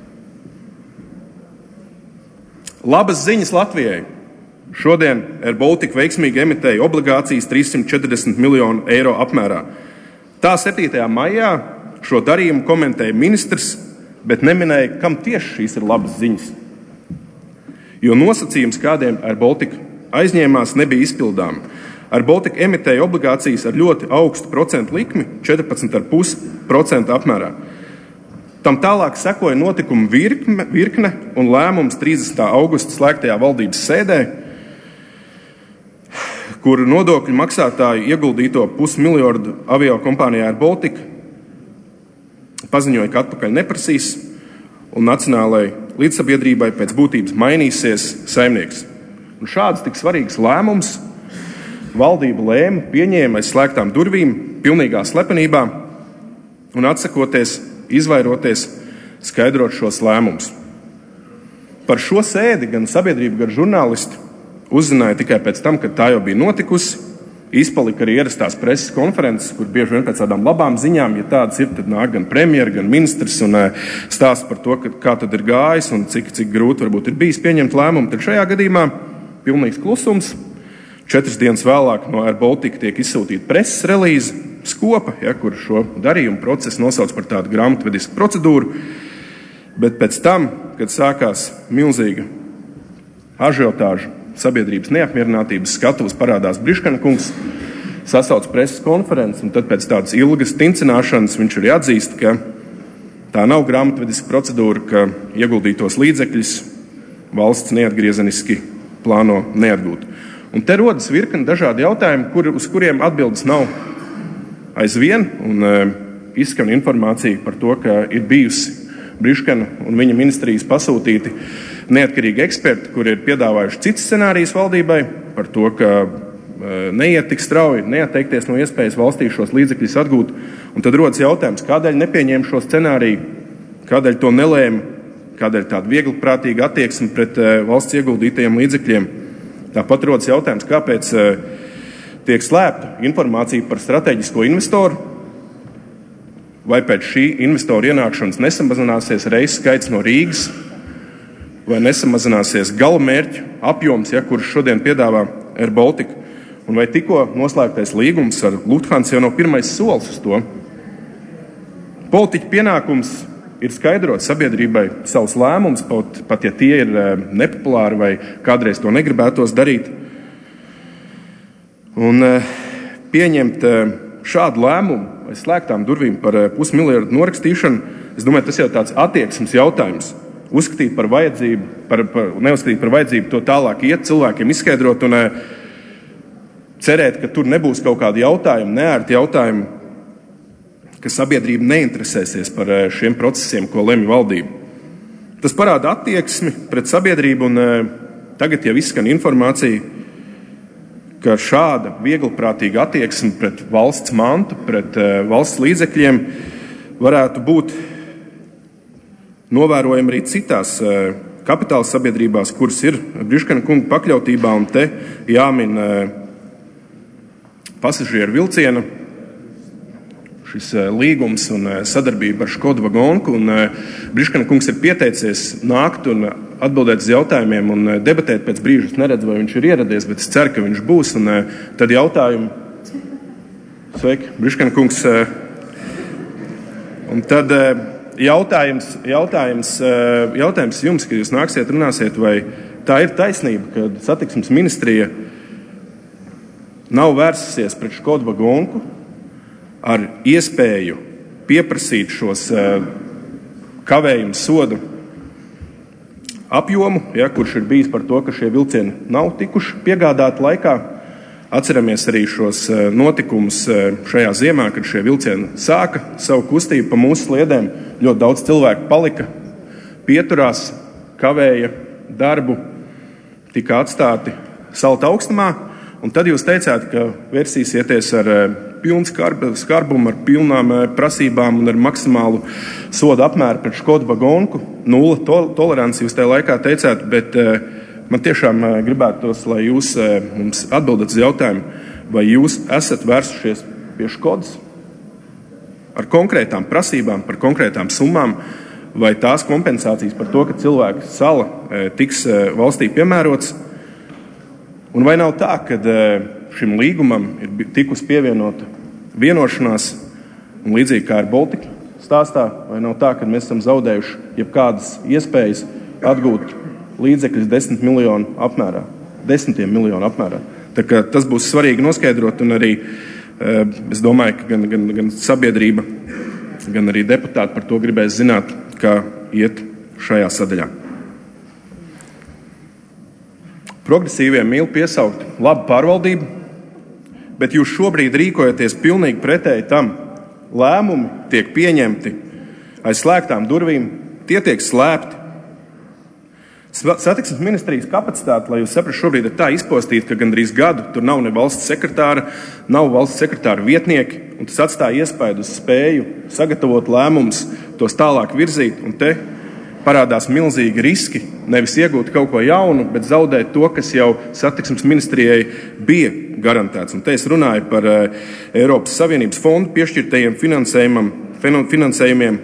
Labas ziņas Latvijai. Šodien Air Baltica veiksmīgi emitēja obligācijas trīssimt četrdesmit miljonu eiro apmērā. Tā septītajā maijā šo darījumu komentēja ministrs, bet neminēja, kam tieši šīs ir labas ziņas. Jo nosacījums, kādiem Air Baltica aizņēmās, nebija izpildām. Air Baltica emitēja obligācijas ar ļoti augstu procentu likmi, četrpadsmit komats pieci procenti apmērā. Tam tālāk sekoja notikumu virkne, virkne un lēmums trīsdesmitā augusta slēgtajā valdības sēdē, kur nodokļu maksātāju ieguldīto pusmiljardu avio kompānijā Air Baltica paziņoja, ka atpakaļ neprasīs, un nacionālajai līdzsabiedrībai pēc būtības mainīsies saimnieks. Un šāds tik svarīgs lēmums valdība lēma, pieņēma aiz slēgtām durvīm, pilnīgā slepenībā un atsakoties, izvairoties skaidrot šos lēmumus. Par šo sēdi gan sabiedrība, gan žurnālisti uzzināja tikai pēc tam, kad tā jau bija notikusi. Izpalika arī ierastās preses konferences, kur bieži vien pēc tādām labām ziņām, ja tādas ir, tad nāk gan premjeri, gan ministrs un stāsta par to, ka, kā tad ir gājis un cik, cik grūti varbūt ir bijis pieņemt lēmumu. Tad šajā gadījumā pilnīgs klusums. Četras dienas vēlāk no Air Baltica tiek izsūtīta preses relīze, skopa, ja, kur šo darījumu procesu nosauc par tādu grāmatvedisku procedūru. Bet pēc tam, kad sākās milzīga ažiotāža, sabiedrības neapmierinātības skatuves, parādās Briškena kungs, sasauc preses konferences, un tad pēc tādas ilgas tincināšanas viņš arī atzīst, ka tā nav grāmatvediska procedūra, ka ieguldītos līdzekļus valsts neatgriezeniski plāno neatgūt. Un te rodas virkni dažādi jautājumi, kur, uz kuriem atbildes nav aizvien, un e, izskan informācija par to, ka ir bijusi Briškena un viņa ministrijas pasūtīti neatkarīgi eksperti, kuri ir piedāvājuši cits scenārijus valdībai par to, ka e, neiet tik strauji, neatteikties no iespējas valstī šos līdzekļus atgūt. Un tad rodas jautājums, kādēļ nepieņēma šo scenāriju, kādēļ to nelēma, kādēļ tāda viegliprātīga attieksme pret e, valsts ieguldītajiem līdzekļiem. Tāpat rodas jautājums, kāpēc e, tiek slēpta informācija par strateģisko investoru, vai pēc šī investoru ienākšanas nesamazināsies reisu skaits no Rīgas, vai nesamazināsies galamērķu apjoms, ja, kurš šodien piedāvā Air Baltica. Un vai tikko noslēgtais līgums ar Lufthansa jau nav pirmais solis uz to? Politiķa pienākums ir skaidrot sabiedrībai savus lēmumus, pat, pat ja tie ir nepopulāri vai kādreiz to negribētos darīt. Un pieņemt šādu lēmumu vai slēgtām durvīm par pusmiljardu norakstīšanu, es domāju, tas jau tāds attieksmes jautājums. Uzskatīt par vajadzību, par, par, neuzskatīt par vajadzību to tālāk iet, cilvēkiem izskaidrot un cerēt, ka tur nebūs kaut kādi jautājumi, neērti jautājumi, ka sabiedrība neinteresēsies par šiem procesiem, ko lemj valdība. Tas parāda attieksmi pret sabiedrību, un tagad jau izskan informācija, ka šāda vieglprātīga attieksme pret valsts mantu, pret valsts līdzekļiem varētu būt novērojama arī citās kapitāla sabiedrībās, kuras ir Briškana kunga pakļautībā, un te jāmin pasažieru vilciena šis līgums un sadarbība ar Škodu Vagonku, un Briškana kungs ir pieteicies nākt un atbildēt uz jautājumiem un debatēt pēc brīža. Es neredzu, vai viņš ir ieradies, bet es ceru, ka viņš būs, un tad jautājumi. Sveiki, Briškana kungs. Un tad jautājums, jautājums, jautājums jums, kad jūs nāksiet runāsiet, vai tā ir taisnība, ka satiksmes ministrija nav vērsusies pret Škodu Vagonku ar iespēju pieprasīt šos kavējumu sodu apjomu, ja, kurš ir bijis par to, ka šie vilcieni nav tikuši piegādāti laikā. Atceramies arī šos notikumus šajā ziemā, kad šie vilcieni sāka savu kustību pa mūsu sliedēm. Ļoti daudz cilvēku palika, pieturās, kavēja darbu, tika atstāti salta augstumā. Un tad jūs teicāt, ka versīsieties ar pilnu skarbumu, ar pilnām prasībām un ar maksimālu sodu apmēru pret Škodu Vagonku. Nulle toleranci jūs tajā laikā teicāt, bet man tiešām gribētos, lai jūs mums atbildat uz jautājumu, vai jūs esat vērsušies pie Škodas ar konkrētām prasībām, par konkrētām summām, vai tās kompensācijas par to, ka cilvēku sala tiks valstī piemērots. Un vai nav tā, ka šim līgumam ir tikus pievienota vienošanās, un līdzīgi kā ar Baltika stāstā, vai nav tā, ka mēs esam zaudējuši jebkādas iespējas atgūt līdzekļus desmit miljonu apmērā, desmitiem miljonu apmērā. Tā kā tas būs svarīgi noskaidrot, un arī es domāju, ka gan, gan, gan sabiedrība, gan arī deputāti par to gribēs zināt, kā iet šajā sadaļā. Progresīviem mīl piesaukt labu pārvaldību, bet jūs šobrīd rīkojaties pilnīgi pretēji tam. Lēmumi tiek pieņemti aiz slēgtām durvīm, tie tiek slēpti. Satiksmes ministrijas kapacitāte, lai jūs saprastu, šobrīd ir tā izpostīta, ka gandrīz gadu tur nav ne valsts sekretāra, nav valsts sekretāra vietnieki, un tas atstāja iespaidu uz spēju sagatavot lēmumus, tos tālāk virzīt, un te parādās milzīgi riski, nevis iegūt kaut ko jaunu, bet zaudēt to, kas jau satiksmes ministrijai bija garantēts. Un te es runāju par Eiropas Savienības fondu piešķirtajiem finansējumiem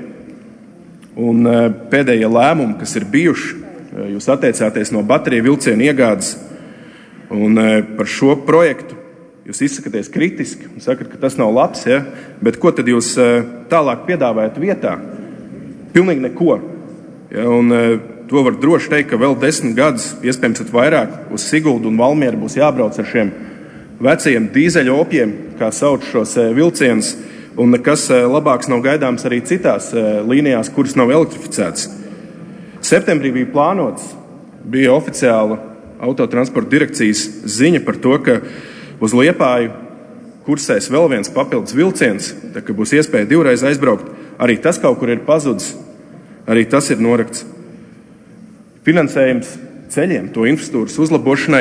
un pēdējie lēmumi, kas ir bijuši. Jūs atteicāties no bateriju vilcienu iegādes, un par šo projektu jūs izsakaties kritiski un sakat, ka tas nav labs, ja? Bet ko tad jūs tālāk piedāvājat vietā? Pilnīgi neko. Ja, un to var droši teikt, ka vēl desmit gadus, iespējams pat vairāk, uz Siguldu un Valmieru būs jābrauc ar šiem vecajiem dīzeļu opiem, kā sauc šos vilcienus, un nekas labāks nav gaidāms arī citās līnijās, kuras nav elektrificētas. Septembrī bija plānots, bija oficiāla autotransporta direkcijas ziņa par to, ka uz Liepāju kursēs vēl viens papildus vilciens, tā ka būs iespēja divreiz aizbraukt. Arī tas kaut kur ir pazudis. Arī tas ir norakts. Finansējums ceļiem, to infrastruktūras uzlabošanai.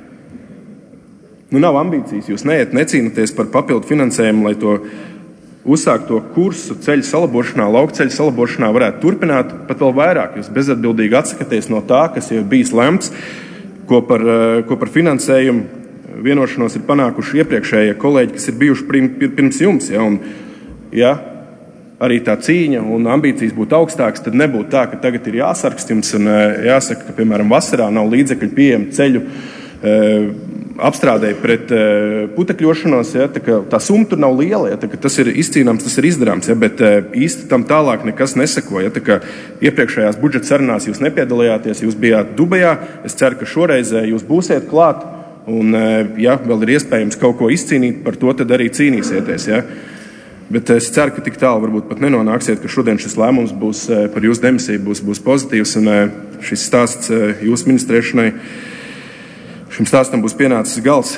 Nu, nav ambīcijas, jūs neiet, necīnaties par papildu finansējumu, lai to uzsākt to kursu ceļu salabošanā, laukceļu salabošanā varētu turpināt pat vēl vairāk. Jūs bezatbildīgi atsakaties no tā, kas jau bijis lemts, ko par, ko par finansējumu vienošanos ir panākuši iepriekšējie kolēģi, kas ir bijuši pirms jums. Ja, un, ja, arī tā cīņa un ambīcijas būtu augstākas, tad nebūtu tā, ka tagad ir jāsargst jums un jāsaka, ka, piemēram, vasarā nav līdzekļu pieejami ceļu apstrādēji pret uh, putekļošanos, ja, tā, tā summa tur nav liela, ja, tā, tas ir izcīnāms, tas ir izdarāms, ja, bet uh, īsti tam tālāk nekas neseko. Ja, tā, iepriekšējās budžeta sarunās jūs nepiedalījāties, jūs bijāt Dubajā, es ceru, ka šoreiz jūs būsiet klāt, un uh, ja vēl ir iespējams kaut ko izcīnīt, par to tad arī cīnīsieties. Ja. Bet es ceru, ka tik tālu varbūt pat nenonāksiet, ka šodien šis lēmums būs uh, par jūsu demisiju būs, būs pozitīvs, un uh, šis stāsts uh, jūsu ministrēšanai šim stāstam būs pienācis gals.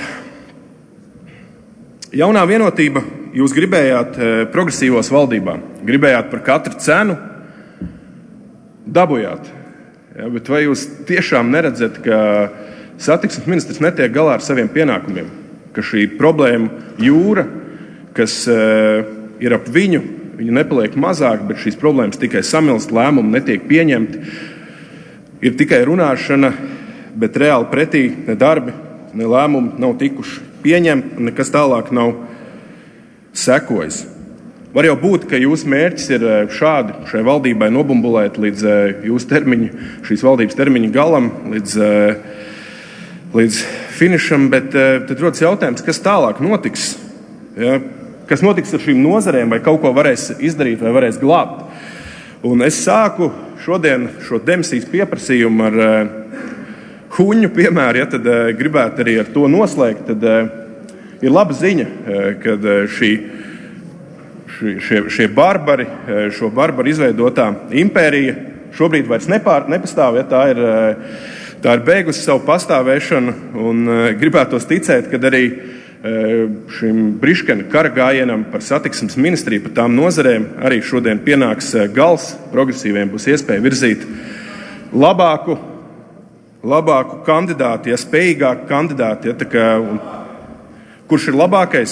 Jaunā vienotība, jūs gribējāt e, progresīvos valdībā, gribējāt par katru cenu, dabujāt. Ja, bet vai jūs tiešām neredzat, ka satiksmes ministrs netiek galā ar saviem pienākumiem, ka šī problēma jūra, kas e, ir ap viņu, viņa nepaliek mazāk, bet šīs problēmas tikai samilst, lēmumi netiek pieņemti, ir tikai runāšana, bet reāli pretī ne darbi, ne lēmumi nav tikuši pieņemti, un nekas tālāk nav sekojis. Var jau būt, ka jūsu mērķis ir šādi šai valdībai nobumbulēt līdz jūsu termiņu, šīs valdības termiņa galam, līdz, līdz finišam, bet tad rodas jautājums, kas tālāk notiks? Ja? Kas notiks ar šīm nozarēm, vai kaut ko varēs izdarīt, vai varēs glābt? Un es sāku šodien šo demisijas pieprasījumu ar Huņu piemēru, ja tad uh, gribētu arī ar to noslēgt, tad uh, ir laba ziņa, uh, kad uh, šī, šī, šie, šie barbari, uh, šo barbaru izveidotā impērija šobrīd vairs nepār, nepastāv, ja tā ir, uh, tā ir beigusi savu pastāvēšanu, un uh, gribētos ticēt, kad arī uh, šim Briškena kara gājienam par satiksmes ministriju, par tām nozarēm arī šodien pienāks uh, gals, progresīviem būs iespēja virzīt labāku, labāku kandidātu, ja spējīgāku kandidātu, ja, tā kā, un, kurš ir labākais.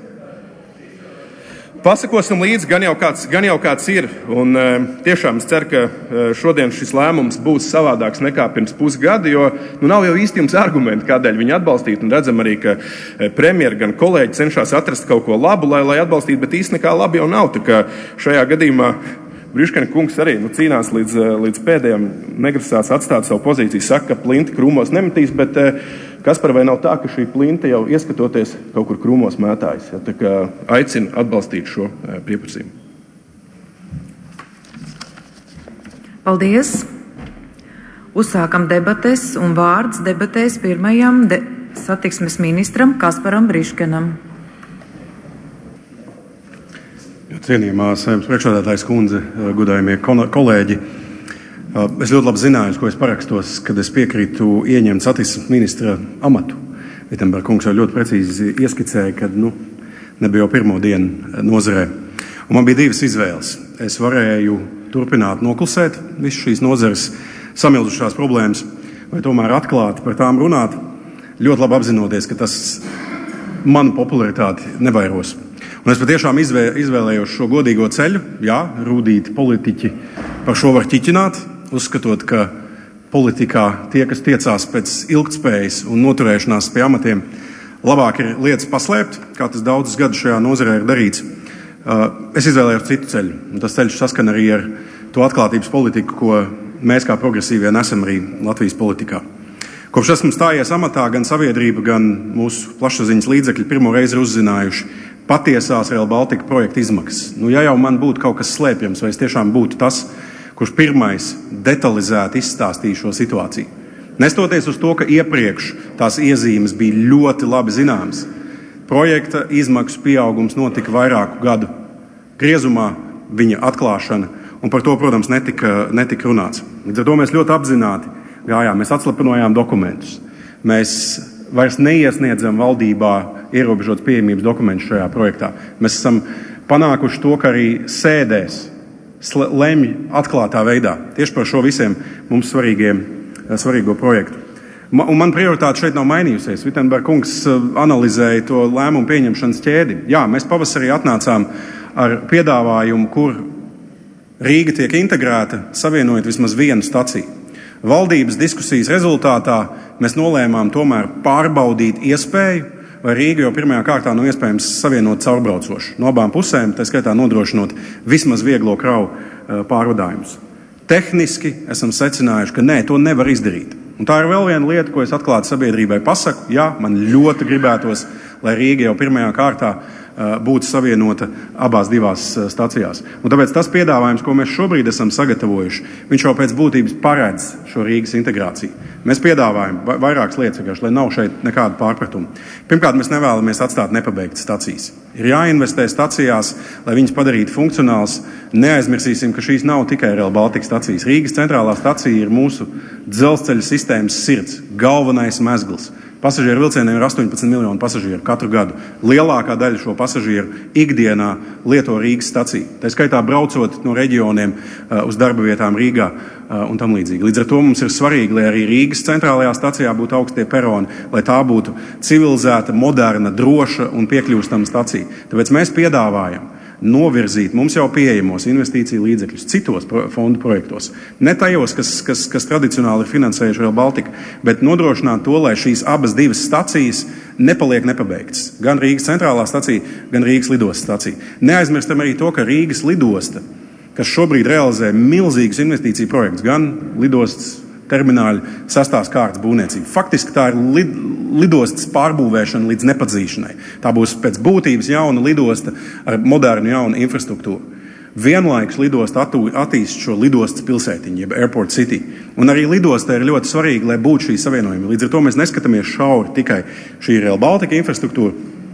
Pasakosim līdzi, gan jau kāds, gan jau kāds ir, un e, tiešām es ceru, ka e, šodien šis lēmums būs savādāks nekā pirms pusgada, jo nu, nav jau īsti jums argumenti, kādēļ viņi atbalstīt, un redzam arī, ka e, premjeri gan kolēģi cenšas atrast kaut ko labu, lai, lai atbalstītu, bet īsti nekā labi jau nav, tā kā šajā gadījumā Briškena kungs arī nu, cīnās līdz, līdz pēdējiem, negrasās atstāt savu pozīciju, saka, ka plinti krūmos nemetīs, bet Kaspar, vai nav tā, ka šī plinta jau ieskatoties kaut kur krūmos mētājas? Ja, tā kā aicinu atbalstīt šo pieprasījumu. Paldies! Uzsākam debates un vārds debatēs pirmajam de satiksmes ministram Kasparam Briškenam. Cienījamā Saeimas priekšsēdētājas kundze, godājamie kolēģi, es ļoti labi zināju, ko es parakstos, kad es piekrītu ieņemt satiksmes ministra amatu. Vittenberga kungs jau ļoti precīzi ieskicēja, ka nu, nebija jau pirmo dienu nozarē. Un man bija divas izvēles. Es varēju turpināt noklusēt visu šīs nozares samilzušās problēmas, vai tomēr atklāti par tām runāt, ļoti labi apzinoties, ka tas manu popularitāti nevairos. Un es patiešām izvēlējos šo godīgo ceļu, jā, rūdīti politiķi par šo var ķiķināt, uzskatot, ka politikā tie, kas tiecās pēc ilgtspējas un noturēšanās pie amatiem, labāk ir lietas paslēpt, kā tas daudzus gadus šajā nozarē ir darīts. Es izvēlējos citu ceļu, un tas ceļš saskan arī ar to atklātības politiku, ko mēs kā progresīvie nesam arī Latvijas politikā. Kopš esmu stājies amatā, gan sabiedrība, gan mūsu plašsaziņas līdzekļi pirmo reizi ir uzzinājuši patiesās Rail Baltica projekta izmaksas. Nu, ja jau man būtu kaut kas slēpjams, vai es tiešām būtu tas, kurš pirmais detalizēti izstāstīja šo situāciju. Nestoties uz to, ka iepriekš tās iezīmes bija ļoti labi zināmas, projekta izmaksu pieaugums notika vairāku gadu griezumā, viņa atklāšana, un par to, protams, netika, netika runāts. Līdz ar to mēs ļoti apzināti gājām, mēs atslepenojām dokumentus. Mēs vairs neiesniedzam valdībā ierobežotas pieejamības dokumentus šajā projektā. Mēs esam panākuši to, ka arī sēdēs lemj atklātā veidā tieši par šo visiem mums svarīgiem, svarīgo projektu. Un man prioritāte šeit nav mainījusies. Vittenberga kungs analizēja to lēmumu pieņemšanas ķēdi. Jā, mēs pavasarī atnācām ar piedāvājumu, kur Rīga tiek integrēta, savienojot vismaz vienu staciju. Valdības diskusijas rezultātā mēs nolēmām tomēr pārbaudīt iespēju, vai Rīga jau pirmajā kārtā nav iespējams savienot caurbraucoši. No abām pusēm, tā skaitā nodrošinot vismaz vieglo kravu pārvadājumus. Tehniski esam secinājuši, ka nē, to nevar izdarīt. Un tā ir vēl viena lieta, ko es atklāti sabiedrībai pasaku. Jā, man ļoti gribētos, lai Rīga jau pirmajā kārtā būtu savienota abās divās stacijās. Un tāpēc tas piedāvājums, ko mēs šobrīd esam sagatavojuši, viņš jau pēc būtības paredz šo Rīgas integrāciju. Mēs piedāvājam vairākas lietas, vienkārši, lai nav šeit nekāda pārpratuma. Pirmkārt, mēs nevēlamies atstāt nepabeigtas stacijas. Ir jāinvestē stacijās, lai viņas padarītu funkcionāls. Neaizmirsīsim, ka šīs nav tikai Rail Baltica stacijas. Rīgas centrālā stacija ir mūsu dzelzceļa sistēmas sirds, galvenais mezgls. Pasažieru vilcieniem ir astoņpadsmit miljoni pasažieru katru gadu. Lielākā daļa šo pasažieru ikdienā lieto Rīgas staciju. Tā skaitā braucot no reģioniem uh, uz darba vietām Rīgā uh, un tam līdzīgi. Līdz ar to mums ir svarīgi, lai arī Rīgas centrālajā stacijā būtu augstie peroni, lai tā būtu civilizēta, moderna, droša un piekļūstama stacija. Tāpēc mēs piedāvājam novirzīt mums jau pieejamos investīciju līdzekļus citos pro, fondu projektos. Ne tajos, kas, kas, kas tradicionāli ir finansējuši Rail Baltica, bet nodrošināt to, lai šīs abas divas stacijas nepaliek nepabeigtas. Gan Rīgas centrālā stacija, gan Rīgas lidostas stacija. Neaizmirstam arī to, ka Rīgas lidosta, kas šobrīd realizē milzīgus investīciju projektus, gan lidostas termināļu sastās kārtas būvniecība. Faktiski tā ir lid, lidostas pārbūvēšana līdz nepadzīšanai. Tā būs pēc būtības jauna lidosta ar modernu jaunu infrastruktūru. Vienlaikus lidosta attīst šo lidostas pilsētiņu, jeb Airport City. Un arī lidostā ir ļoti svarīgi, lai būtu šī savienojuma. Līdz ar to mēs neskatāmies šauri tikai šī ir Rail Baltica infrastruktūra,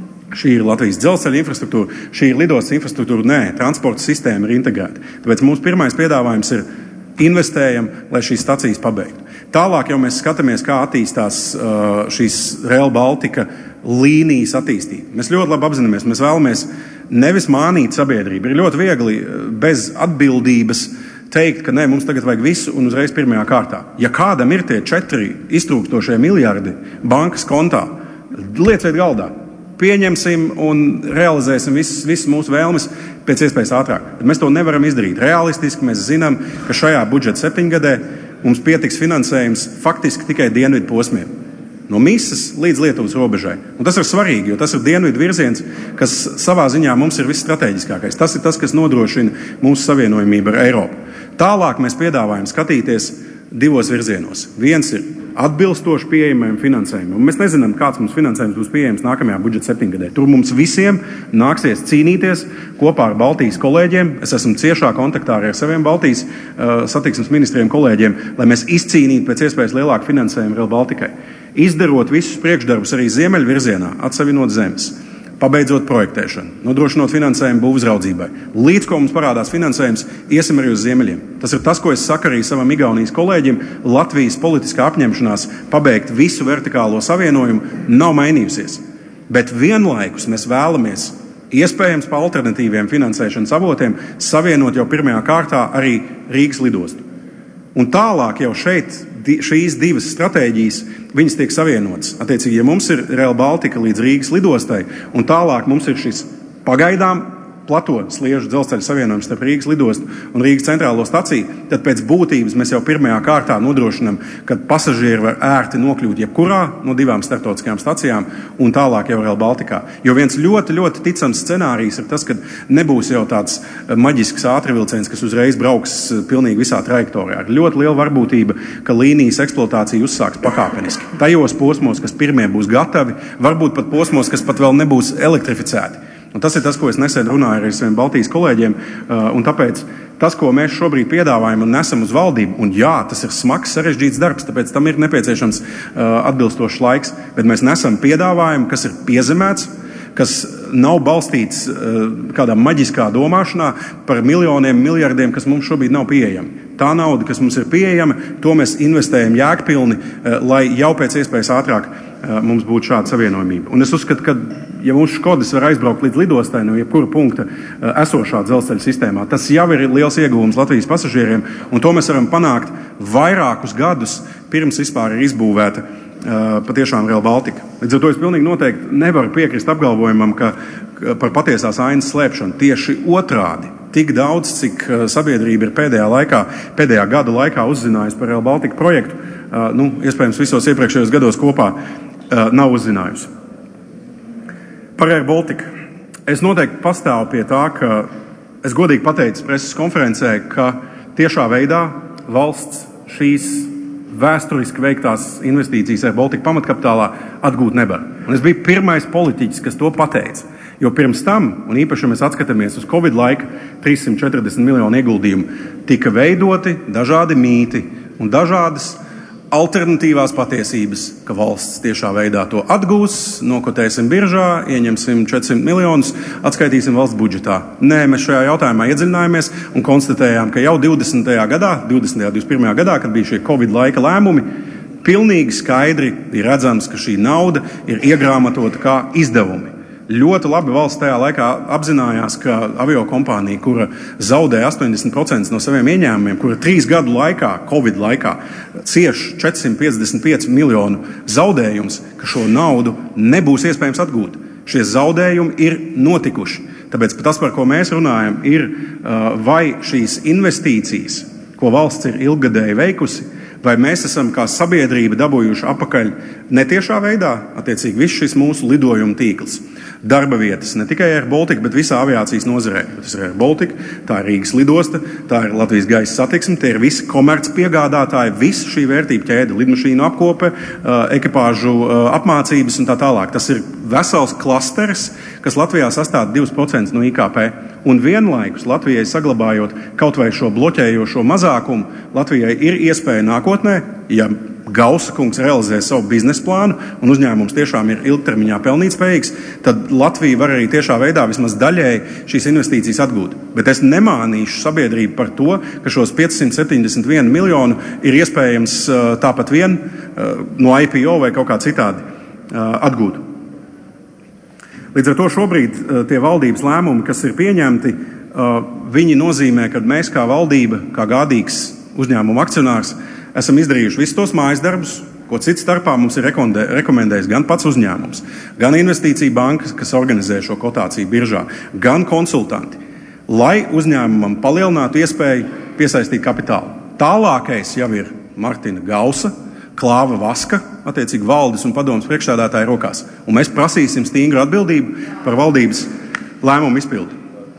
šī ir Latvijas dzelzceļa infrastruktūra, šī ir lidostas infrastruktūra. Nē, transporta sistēma ir integrēta. Tāpēc mūsu pirmais piedāvājums ir investējam, lai šīs stacijas pabeigtu. Tālāk jau mēs skatāmies, kā attīstās uh, šīs Rail Baltica līnijas attīstība. Mēs ļoti labi apzināmies, mēs vēlamies nevis mānīt sabiedrību. Ir ļoti viegli bez atbildības teikt, ka nē, mums tagad vajag visu un uzreiz pirmajā kārtā. Ja kādam ir tie četri iztrūkstošie miljardi bankas kontā, lieciet galdā. Pieņemsim un realizēsim visas, visas mūsu vēlmes pēc iespējas ātrāk. Bet mēs to nevaram izdarīt. Realistiski mēs zinām, ka šajā budžeta septiņgadē mums pietiks finansējums faktiski tikai dienvidu posmiem. No Misas līdz Lietuvas robežai. Un tas ir svarīgi, jo tas ir dienvidu virziens, kas savā ziņā mums ir visstrateģiskākais. Tas ir tas, kas nodrošina mūsu savienojumību ar Eiropu. Tālāk mēs piedāvājam skatīties divos virzienos. Viens ir atbilstoši pieejamajam finansējumam. Un mēs nezinām, kāds mums finansējums būs pieejams nākamajā budžeta septiņgadē. Tur mums visiem nāksies cīnīties kopā ar Baltijas kolēģiem. Es esmu ciešā kontaktā ar saviem Baltijas uh, satiksmes ministriem kolēģiem, lai mēs izcīnītu pēc iespējas lielāku finansējumu Rail Balticai. Izdarot visus priekšdarbus arī ziemeļvirzienā, atsevinot zemes, pabeidzot projektēšanu, nodrošinot finansējumu būvuzraudzībai. Līdz ko mums parādās finansējums, iesim arī uz ziemeļiem. Tas ir tas, ko es saku arī savam Igaunijas kolēģim. Latvijas politiskā apņemšanās pabeigt visu vertikālo savienojumu nav mainījusies. Bet vienlaikus mēs vēlamies, iespējams pa alternatīviem finansēšanas avotiem, savienot jau pirmajā kārtā arī Rīgas lidostu. Un tālāk jau šeit šīs divas stratēģijas, viņas tiek savienotas. Attiecīgi, ja mums ir Rail Baltica līdz Rīgas lidostai, un tālāk mums ir šis pagaidām plato sliežu dzelzceļa savienojums starp Rīgas lidostu un Rīgas centrālo staciju, tad pēc būtības mēs jau pirmajā kārtā nodrošinam, ka pasažieri var ērti nokļūt jebkurā no divām starptautiskajām stacijām un tālāk jau Rail Balticā. Jo viens ļoti, ļoti ticams scenārijs ir tas, ka nebūs jau tāds maģisks ātrvilciens, kas uzreiz brauks pilnīgi visā trajektorijā. Ir ļoti liela varbūtība, ka līnijas eksploatācija uzsāks pakāpeniski. Tajos posmos, kas pirmie būs gatavi, varbūt pat posmos, kas pat vēl nebūs elektrificēti. Un tas ir tas, ko es nesen runāju ar saviem Baltijas kolēģiem, un tāpēc tas, ko mēs šobrīd piedāvājam un nesam uz valdību, un jā, tas ir smags, sarežģīts darbs, tāpēc tam ir nepieciešams atbilstošs laiks, bet mēs nesam piedāvājumu, kas ir piezemēts, kas nav balstīts kādā maģiskā domāšanā par miljoniem, miljardiem, kas mums šobrīd nav pieejami. Tā nauda, kas mums ir pieejama, to mēs investējam jēgpilni, lai jau pēc iespējas ātrāk mums būtu šāda savienojumība. Un es uzskatu, ka ja mūsu Škodas var aizbraukt līdz lidostai no jebkura punkta esošā dzelzceļa sistēmā, tas jau ir liels ieguvums Latvijas pasažieriem, un to mēs varam panākt vairākus gadus pirms vispār ir izbūvēta patiešām Rail Baltica. Līdz ar to es pilnīgi noteikti nevaru piekrist apgalvojumam, ka par patiesās ainas slēpšanu. Tieši otrādi. Tik daudz, cik sabiedrība ir pēdējā laikā, pēdējā gada laikā uzzinājusi par Rail Baltica projektu, nu, iespējams visos iepriekšējos gados kopā nav uzzinājusi. Par Rail Baltica. Es noteikti pastāvu pie tā, ka es godīgi pateicu preses konferencē, ka tiešā veidā valsts šīs vēsturiski veiktās investīcijas Air Baltica pamatkapitālā atgūt nevar. Un es biju pirmais politiķis, kas to pateica. Jo pirms tam, un īpaši, ja mēs atskatāmies uz Covid laika, trīs simt četrdesmit miljonu ieguldījumu, tika veidoti dažādi mīti un dažādas alternatīvās patiesības, ka valsts tiešā veidā to atgūs, nokotēsim biržā, ieņemsim četrsimt miljonus, atskaitīsim valsts budžetā. Nē, mēs šajā jautājumā iedziļinājāmies un konstatējām, ka jau divdesmitajā gadā, divdesmitajā, divdesmit pirmajā gadā, kad bija šie Covid laika lēmumi, pilnīgi skaidri ir redzams, ka šī nauda ir iegrāmatota kā izdevumi. Ļoti labi valsts tajā laikā apzinājās, ka aviokompānija, kura zaudē astoņdesmit procenti no saviem ieņēmumiem, kura trīs gadu laikā, Covid laikā, cieš četrsimt piecdesmit pieci miljonu zaudējums, ka šo naudu nebūs iespējams atgūt. Šie zaudējumi ir notikuši. Tāpēc tas, par ko mēs runājam, ir vai šīs investīcijas, ko valsts ir ilggadēji veikusi, vai mēs esam kā sabiedrība dabūjuši apakaļ netiešā veidā, attiecīgi viss šis mūsu lidojuma tīkls. Darba vietas ne tikai Air Baltica, bet visā aviācijas nozarē. Tas ir Air Baltica, tā ir Rīgas lidosta, tā ir Latvijas gaisa satiksme, tie ir visi komerci piegādātāji, visa šī vērtība ķēde, lidmašīnu apkope, ekipāžu apmācības un tā tālāk. Tas ir vesels klasteris, kas Latvijā sastāv divus procentus no I K P. Un vienlaikus Latvijai saglabājot kaut vai šo bloķējošo mazākumu, Latvijai ir iespēja nākotnē, ja Gausa kungs realizē savu biznesa plānu un uzņēmums tiešām ir ilgtermiņā pelnīt spējīgs, tad Latvija var arī tiešā veidā vismaz daļēji šīs investīcijas atgūt. Bet es nemānīšu sabiedrību par to, ka šos piecsimt septiņdesmit vienu miljonu ir iespējams tāpat vien no I P O vai kaut kā citādi atgūt. Līdz ar to šobrīd tie valdības lēmumi, kas ir pieņemti, viņi nozīmē, ka mēs kā valdība, kā gādīgs uzņēmuma akcionārs, esam izdarījuši visus tos mājas darbus, ko cits starpā mums ir rekomendējis gan pats uzņēmums, gan investīcija bankas, kas organizē šo kotāciju biržā, gan konsultanti, lai uzņēmumam palielinātu iespēju piesaistīt kapitālu. Tālākais jau ir Martina Gausa, Klāva Vaska, attiecīgi valdes un padomas priekšsēdētāja rokās. Un mēs prasīsim stingru atbildību par valdības lēmumu izpildu.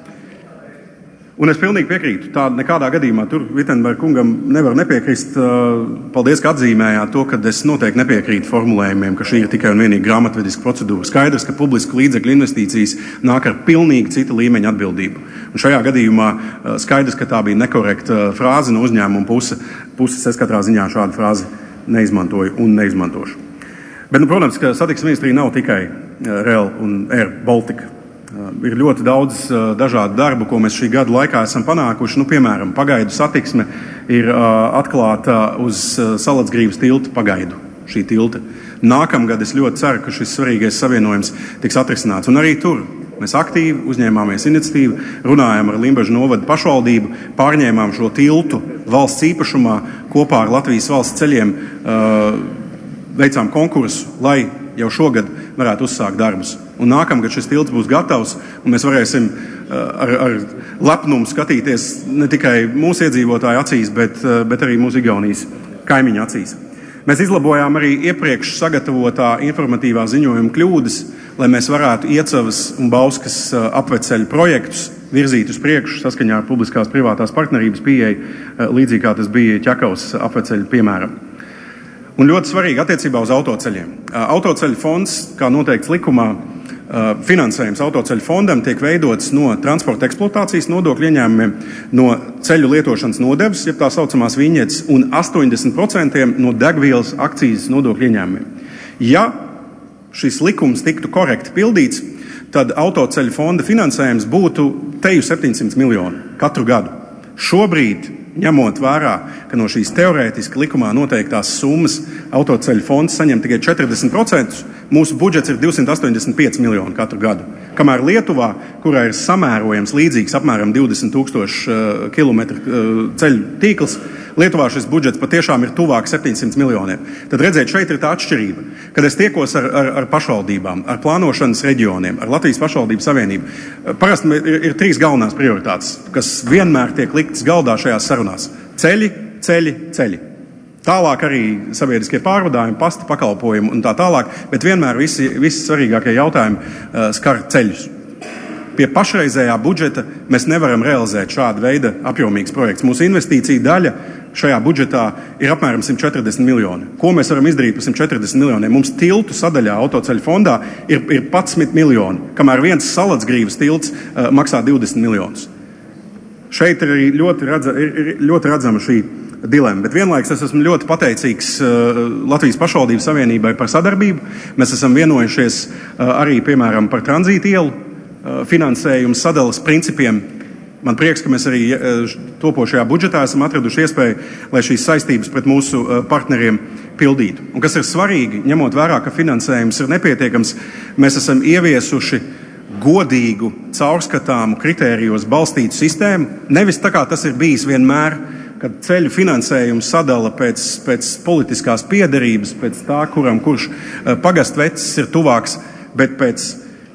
Un es pilnīgi piekrītu, tā nekādā gadījumā tur Vitenberga kungam nevar nepiekrist. Paldies, ka atzīmējāt to, ka es noteikti nepiekrītu formulējumiem, ka šī ir tikai un vienīgi grāmatvediska procedūra. Skaidrs, ka publisku līdzekļu investīcijas nāk ar pilnīgi cita līmeņa atbildību. Un šajā gadījumā skaidrs, ka tā bija nekorekta frāze no uzņēmuma puse, puses. Es katrā ziņā šādu frāzi neizmantoju un neizmantošu. Bet, nu, protams, ka satiksmes ministrija nav tikai R E L un Air Baltica. Ir ļoti daudz uh, dažādu darbu, ko mēs šī gada laikā esam panākuši. Nu, piemēram, pagaidu satiksme ir uh, atklāta uz uh, Salatsgrīvas tilta pagaidu šī tilta. Nākamgad es ļoti ceru, ka šis svarīgais savienojums tiks atrisināts. Un arī tur mēs aktīvi uzņēmāmies iniciatīvu, runājām ar Limbažu novada pašvaldību, pārņēmām šo tiltu valsts īpašumā kopā ar Latvijas valsts ceļiem, uh, veicām konkursu, lai jau šogad varētu uzsākt darbus. Un nākamgad šis tilts būs gatavs, un mēs varēsim ar, ar lepnumu skatīties ne tikai mūsu iedzīvotāju acīs, bet, bet arī mūsu Igaunijas kaimiņu acīs. Mēs izlabojām arī iepriekš sagatavotā informatīvā ziņojuma kļūdas, lai mēs varētu Iecavas un Bauskas apveceļu projektus virzīt uz priekšu saskaņā ar publiskās privātās partnerības pieeju, līdzīgi kā tas bija Ķekavas apveceļu piemēram. Un ļoti svarīgi attiecībā uz autoceļiem. Autoceļu fonds, kā noteikts likumā, finansējums autoceļu fondam tiek veidots no transporta eksploatācijas nodokļu ieņēmumiem, no ceļu lietošanas nodevas, jeb tā saucamās viņetes, un astoņdesmit procenti no degvielas akcijas nodokļu ieņēmumiem. Ja šis likums tiktu korekti pildīts, tad autoceļu fonda finansējums būtu teju septiņsimt miljoni katru gadu. Šobrīd, ņemot vērā, ka no šīs teorētiski likumā noteiktās summas autoceļu fonds saņem tikai četrdesmit procentus, mūsu budžets ir divsimt astoņdesmit pieci miljoni katru gadu. Kamēr Lietuvā, kurā ir samērojams līdzīgs apmēram divdesmit tūkstoši kilometru ceļu tīkls, Lietuvā šis budžets patiešām ir tuvāk septiņsimt miljoniem. Tad redzēt, šeit ir tā atšķirība, kad es tiekos ar, ar, ar pašvaldībām, ar plānošanas reģioniem, ar Latvijas pašvaldību savienību. Parasti ir, ir trīs galvenās prioritātes, kas vienmēr tiek liktas galdā šajās sarunās. Ceļi, ceļi, ceļi. Tālāk arī sabiedriskie pārvadājumi, pasta pakalpojumi un tā tālāk, bet vienmēr visi, visi svarīgākie jautājumi uh, skar ceļus. Pie pašreizējā budžeta mēs nevaram realizēt šādu veidu apjomīgs projekts. Mūsu investīcija daļa šajā budžetā ir apmēram simt četrdesmit miljoni. Ko mēs varam izdarīt par simt četrdesmit miljoniem? Mums tiltu sadaļā autoceļu fondā ir, ir padsmit miljoni, kamēr viens Salacgrīvas tilts uh, maksā divdesmit miljonus. Šeit ir arī ļoti, redza, ir ļoti redzama šī dilemma, bet vienlaiks es esmu ļoti pateicīgs uh, Latvijas pašvaldības savienībai par sadarbību. Mēs esam vienojušies uh, arī, piemēram, par tranzīta ielu uh, finansējumu sadalas principiem. Man prieks, ka mēs arī uh, topošajā budžetā esam atraduši iespēju, lai šīs saistības pret mūsu uh, partneriem pildītu. Un kas ir svarīgi, ņemot vērā, ka finansējums ir nepietiekams, mēs esam ieviesuši godīgu, caurskatāmu, kritērijos balstītu sistēmu. Nevis tā kā tas ir bijis vienmēr, kad ceļu finansējumu sadala pēc, pēc politiskās piederības, pēc tā, kuram kurš pagastvecis ir tuvāks, bet pēc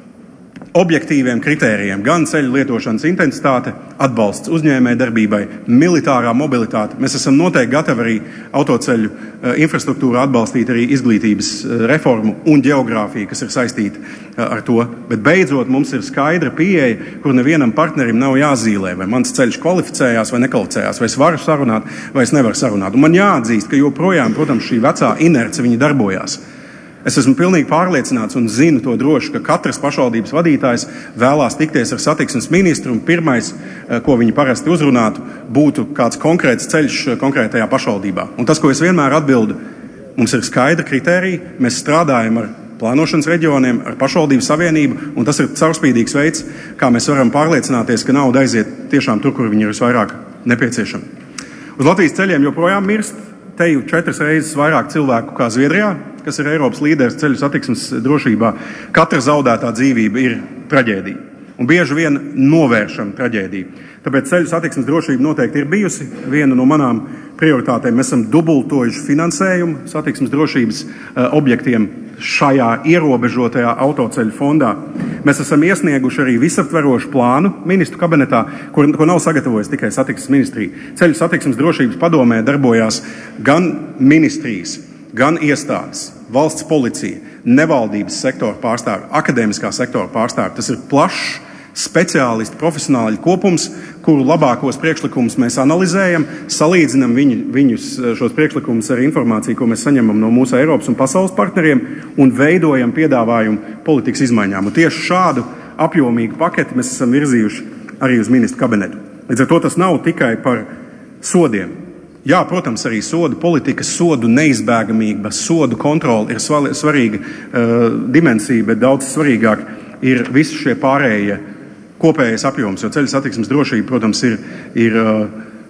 objektīviem kritērijiem. Gan ceļu lietošanas intensitāte, atbalsts uzņēmējdarbībai, militārā mobilitāte. Mēs esam noteikti gatavi arī autoceļu infrastruktūru atbalstīt arī izglītības reformu un ģeogrāfiju, kas ir saistīta ar to. Bet beidzot mums ir skaidra pieeja, kur nevienam partnerim nav jāzīlē, vai mans ceļš kvalificējās vai nekvalificējās, vai es varu sarunāt, vai es nevaru sarunāt. Un man jāatzīst, ka joprojām, protams, šī vecā inerce viņa darbojās. Es esmu pilnīgi pārliecināts un zinu to droši, ka katrs pašvaldības vadītājs vēlās tikties ar satiksmes ministru un pirmais, ko viņi parasti uzrunātu, būtu kāds konkrēts ceļš konkrētajā pašvaldībā. Un tas, ko es vienmēr atbildu, mums ir skaidra kritērija, mēs strādājam ar plānošanas reģioniem, ar pašvaldību savienību, un tas ir caurspīdīgs veids, kā mēs varam pārliecināties, ka nauda aiziet tiešām tur, kur viņi ir visvairāk nepieciešami. Uz Latvijas ceļiem joprojām mirst teju četras reizes vairāk cilvēku kā Zviedrijā, kas ir Eiropas līderis ceļu satiksmes drošībā. Katra zaudētā dzīvība ir traģēdija. Un bieži vien novēršama traģēdija. Tāpēc ceļu satiksmes drošība noteikti ir bijusi viena no manām prioritātēm. Mēs esam dubultojuši finansējumu satiksmes drošības uh, objektiem šajā ierobežotajā autoceļu fondā. Mēs esam iesnieguši arī visaptverošu plānu ministru kabinetā, ko, ko nav sagatavojis tikai satiksmes ministrija. Ceļu satiksmes drošības padomē darbojās gan ministrijas, gan iestādes, valsts policija, nevaldības sektora pārstāvi, akadēmiskā sektora pārstāvi. Tas ir plašs speciālistu profesionāļu kopums, kuru labākos priekšlikumus mēs analizējam, salīdzinam viņu, viņus šos priekšlikumus ar informāciju, ko mēs saņemam no mūsu Eiropas un pasaules partneriem, un veidojam piedāvājumu politikas izmaiņām. Un tieši šādu apjomīgu paketi mēs esam virzījuši arī uz ministru kabinetu. Līdz ar to tas nav tikai par sodiem. Jā, protams, arī sodu politika, sodu neizbēgamība, sodu kontrole ir svarīga uh, dimensija, bet daudz svarīgāk ir visi šie pārējie kopējais apjoms, jo ceļu satiksmes drošība, protams, ir, ir uh,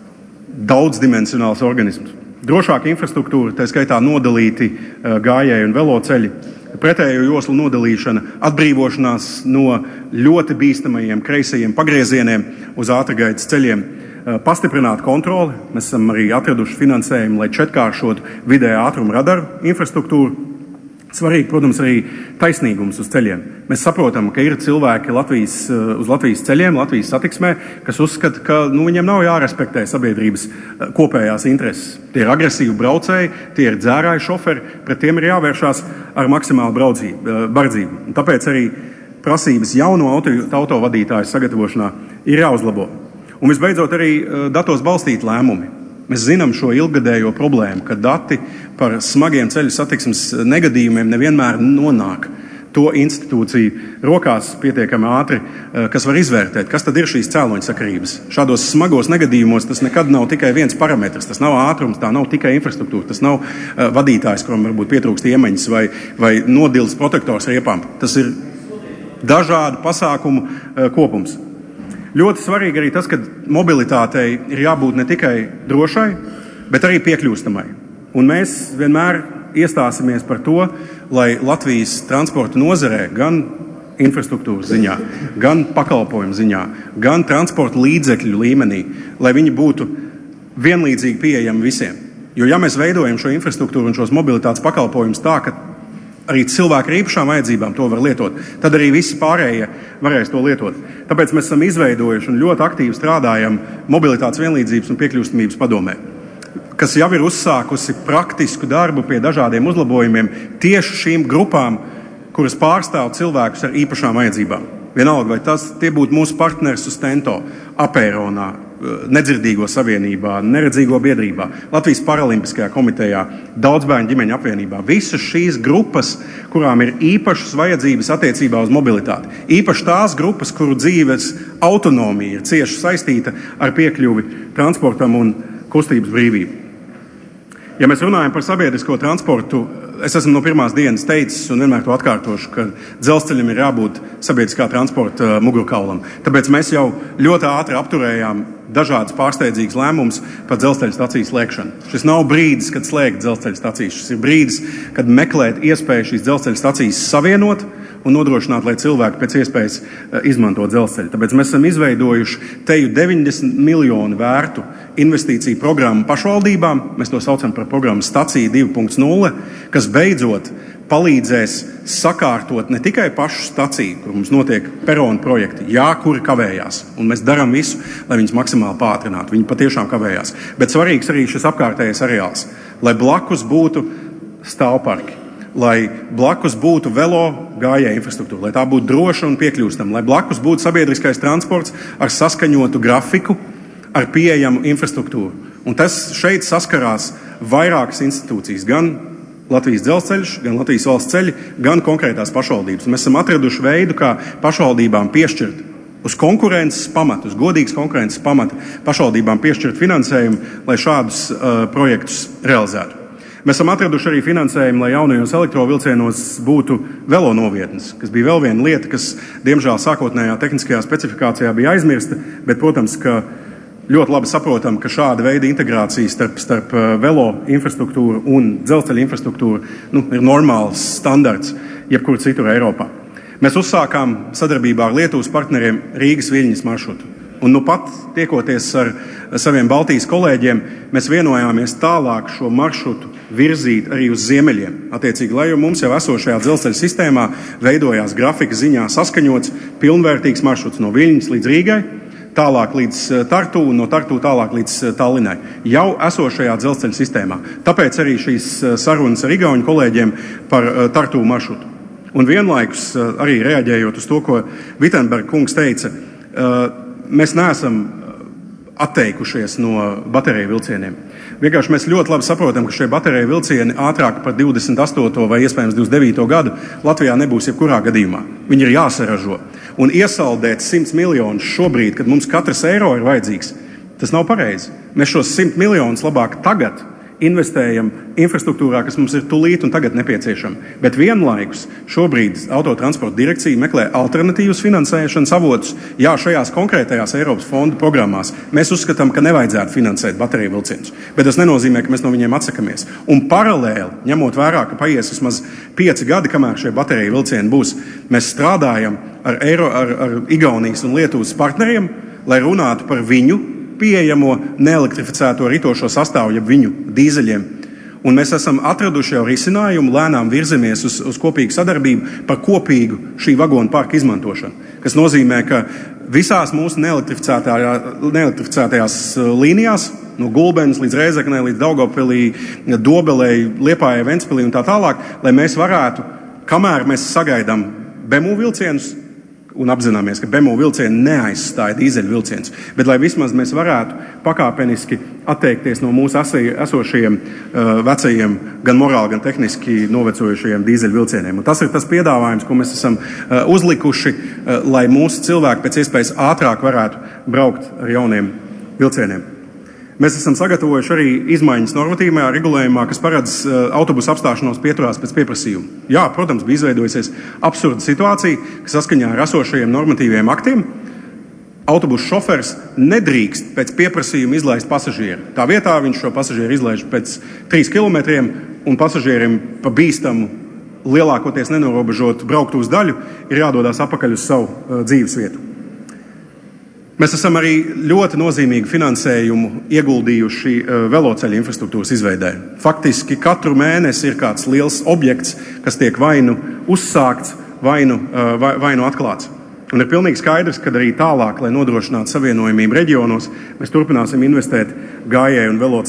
daudzdimensionāls organisms. Drošāka infrastruktūra, tā skaitā nodalīti uh, gājēji un veloceļi, pretējo joslu nodalīšana, atbrīvošanās no ļoti bīstamajiem kreisajiem pagriezieniem uz ātrgaitas ceļiem, uh, pastiprināt kontroli. Mēs esam arī atraduši finansējumu, lai četkāršotu vidējā ātruma radaru infrastruktūru. Svarīgi, protams, arī taisnīgums uz ceļiem. Mēs saprotam, ka ir cilvēki Latvijas, uz Latvijas ceļiem, Latvijas satiksmē, kas uzskata, ka nu, viņiem nav jārespektē sabiedrības kopējās intereses. Tie ir agresīvi braucēji, tie ir dzērāji šoferi, pret tiem ir jāvēršās ar maksimālu braudzību, bardzību. Un tāpēc arī prasības jauno auto, autovadītāju sagatavošanā ir jāuzlabo. Un visbeidzot arī datos balstīt lēmumi. Mēs zinām šo ilggadējo problēmu, ka dati par smagiem ceļu satiksmes negadījumiem nevienmēr nonāk to institūciju rokās pietiekami ātri, kas var izvērtēt, kas tad ir šīs cēloņsakarības. Šādos smagos negadījumos tas nekad nav tikai viens parametrs, tas nav ātrums, tā nav tikai infrastruktūra, tas nav vadītājs, kuram varbūt pietrūkst iemaņas vai, vai nodils protektors riepām. Tas ir dažādu pasākumu kopums. Ļoti svarīgi arī tas, ka mobilitātei ir jābūt ne tikai drošai, bet arī piekļūstamai. Un mēs vienmēr iestāsimies par to, lai Latvijas transporta nozarē gan infrastruktūras ziņā, gan pakalpojumu ziņā, gan transporta līdzekļu līmenī, lai viņi būtu vienlīdzīgi pieejami visiem. Jo ja mēs veidojam šo infrastruktūru un šos mobilitātes pakalpojumus tā, ka arī cilvēki ar īpašām vajadzībām to var lietot, tad arī visi pārējie varēs to lietot. Tāpēc mēs esam izveidojuši un ļoti aktīvi strādājam mobilitātes vienlīdzības un piekļūstamības padomē, kas jau ir uzsākusi praktisku darbu pie dažādiem uzlabojumiem tieši šīm grupām, kuras pārstāv cilvēkus ar īpašām vajadzībām. Vienalga, vai tas tie būtu mūsu partneri Sustento, Apeironā, nedzirdīgo savienībā, neredzīgo biedrībā, Latvijas Paralimpiskajā komitejā, Daudzbērnu ģimeņu apvienībā. Visas šīs grupas, kurām ir īpašas vajadzības attiecībā uz mobilitāti. Īpaši tās grupas, kuru dzīves autonomija ir cieši saistīta ar piekļuvi transportam un kustības brīvību. Ja mēs runājam par sabiedrisko transportu, es esmu no pirmās dienas teicis un vienmēr to atkārtošu, ka dzelzceļam ir jābūt sabiedriskā transporta mugurkaulam. Tāpēc mēs jau ļoti ātri apturējām dažādas pārsteidzīgas lēmumus par dzelzceļa stacijas slēgšanu. Šis nav brīdis, kad slēgt dzelzceļa stacijas. Šis ir brīdis, kad meklēt iespēju šīs dzelzceļa stacijas savienot un nodrošināt, lai cilvēki pēc iespējas izmanto dzelzceļu. Tāpēc mēs esam izveidojuši teju deviņdesmit miljonu vērtu investīciju programmu pašvaldībām. Mēs to saucam par programmu Stacija divi punkti nulle, kas beidzot palīdzēs sakārtot ne tikai pašu staciju, kur mums notiek peronu projekti, jā, kuri kavējās, un mēs darām visu, lai viņus maksimāli pātrinātu. Viņi patiešām kavējās. Bet svarīgs arī šis apkārtējais areāls, lai blakus būtu stāvparki, lai blakus būtu velo gājēju infrastruktūra, lai tā būtu droša un piekļūstama, lai blakus būtu sabiedriskais transports ar saskaņotu grafiku, ar pieejamu infrastruktūru. Un tas šeit saskarās vairākas institūcijas, gan Latvijas dzelzceļš, gan Latvijas valsts ceļi, gan konkrētās pašvaldības. Mēs esam atraduši veidu, kā pašvaldībām piešķirt uz konkurences pamata, uz godīgas konkurences pamata pašvaldībām piešķirt finansējumu, lai šādus uh, projektus realizētu. Mēs esam atraduši arī finansējumu, lai jaunajos elektrovilcienos būtu velo novietnes, kas bija vēl viena lieta, kas, diemžēl, sākotnējā tehniskajā specifikācijā bija aizmirsta, bet, protams, ka ļoti labi saprotam, ka šāda veida integrācija starp, starp velo infrastruktūru un dzelzceļa infrastruktūru nu, ir normāls standarts jebkur citur Eiropā. Mēs uzsākām sadarbībā ar Lietuvas partneriem Rīgas-Viļņas maršrutu. Un nu pat tiekoties ar saviem Baltijas kolēģiem, mēs vienojāmies tālāk šo maršrutu virzīt arī uz ziemeļiem. Attiecīgi, lai mums jau esošajā dzelzceļa sistēmā veidojās grafika ziņā saskaņots pilnvērtīgs maršruts no Viļņas līdz Rīgai, tālāk līdz Tartu un no Tartu tālāk līdz Tallinai. Jau esošajā dzelzceļa sistēmā. Tāpēc arī šīs sarunas ar igauņu kolēģiem par Tartu maršrutu. Un vienlaikus arī reaģējot uz to, ko Vitenberga kungs teica, mēs neesam atteikušies no bateriju vilcieniem. Vienkārši mēs ļoti labi saprotam, ka šie bateriju vilcieni ātrāk par divdesmit astoto vai iespējams divdesmit devīto gadu Latvijā nebūs jebkurā gadījumā. Viņi ir jāsaražo. Un iesaldēt simts miljonus šobrīd, kad mums katrs eiro ir vajadzīgs, tas nav pareizi. Mēs šos simt miljonus labāk tagad investējam infrastruktūrā, kas mums ir tūlīt un tagad nepieciešama. Bet vienlaikus šobrīd Autotransporta direkcija meklē alternatīvas finansēšanas avotus. Jā, šajās konkrētajās Eiropas fondu programmās mēs uzskatām, ka nevajadzētu finansēt bateriju vilcienus. Bet tas nenozīmē, ka mēs no viņiem atsakamies. Un paralēli, ņemot vērā, ka paies vismaz pieci gadi, kamēr šie bateriju vilcieni būs, mēs strādājam ar, Eiro, ar, ar Igaunijas un Lietuvas partneriem, lai runātu par viņu pieejamo neelektrificēto ritošo sastāvu, jeb viņu dīzeļiem. Un mēs esam atraduši jau risinājumu, lēnām virzamies uz, uz kopīgu sadarbību par kopīgu šī vagonu parka izmantošanu, kas nozīmē, ka visās mūsu neelektrificētajā, neelektrificētajās līnijās, no Gulbenes līdz Rēzeknei, līdz Daugavpilī, Dobelei, Liepājai, Ventspilī un tā tālāk, lai mēs varētu, kamēr mēs sagaidām BEMU vilcienus, un apzināmies, ka BEMU vilcieni neaizstāja dīzeļu vilcienus, bet lai vismaz mēs varētu pakāpeniski atteikties no mūsu esošajiem uh, vecajiem, gan morāli, gan tehniski novecojušajiem dīzeļu vilcieniem. Un tas ir tas piedāvājums, ko mēs esam uh, uzlikuši, uh, lai mūsu cilvēki pēc iespējas ātrāk varētu braukt ar jauniem vilcieniem. Mēs esam sagatavojuši arī izmaiņas normatīvajā regulējumā, kas paredz uh, autobusu apstāšanos pieturās pēc pieprasījuma. Jā, protams, bija izveidojusies absurda situācija, ka saskaņā ar esošajiem normatīviem aktiem autobusu šofers nedrīkst pēc pieprasījuma izlaist pasažieru. Tā vietā viņš šo pasažieru izlaiž pēc trīs kilometriem un pasažierim pa bīstamu lielākoties nenorobežotu brauktuves daļu ir jādodas apakaļ uz savu uh, dzīves vietu. Mēs esam arī ļoti nozīmīgu finansējumu ieguldījuši uh, veloceļa infrastruktūras izveidē. Faktiski katru mēnesi ir kāds liels objekts, kas tiek vai nu uzsākts, vai nu, uh, vai, vai nu atklāts. Un ir pilnīgi skaidrs, ka arī tālāk, lai nodrošinātu savienojumību reģionos, mēs turpināsim investēt gājēju un veloceļu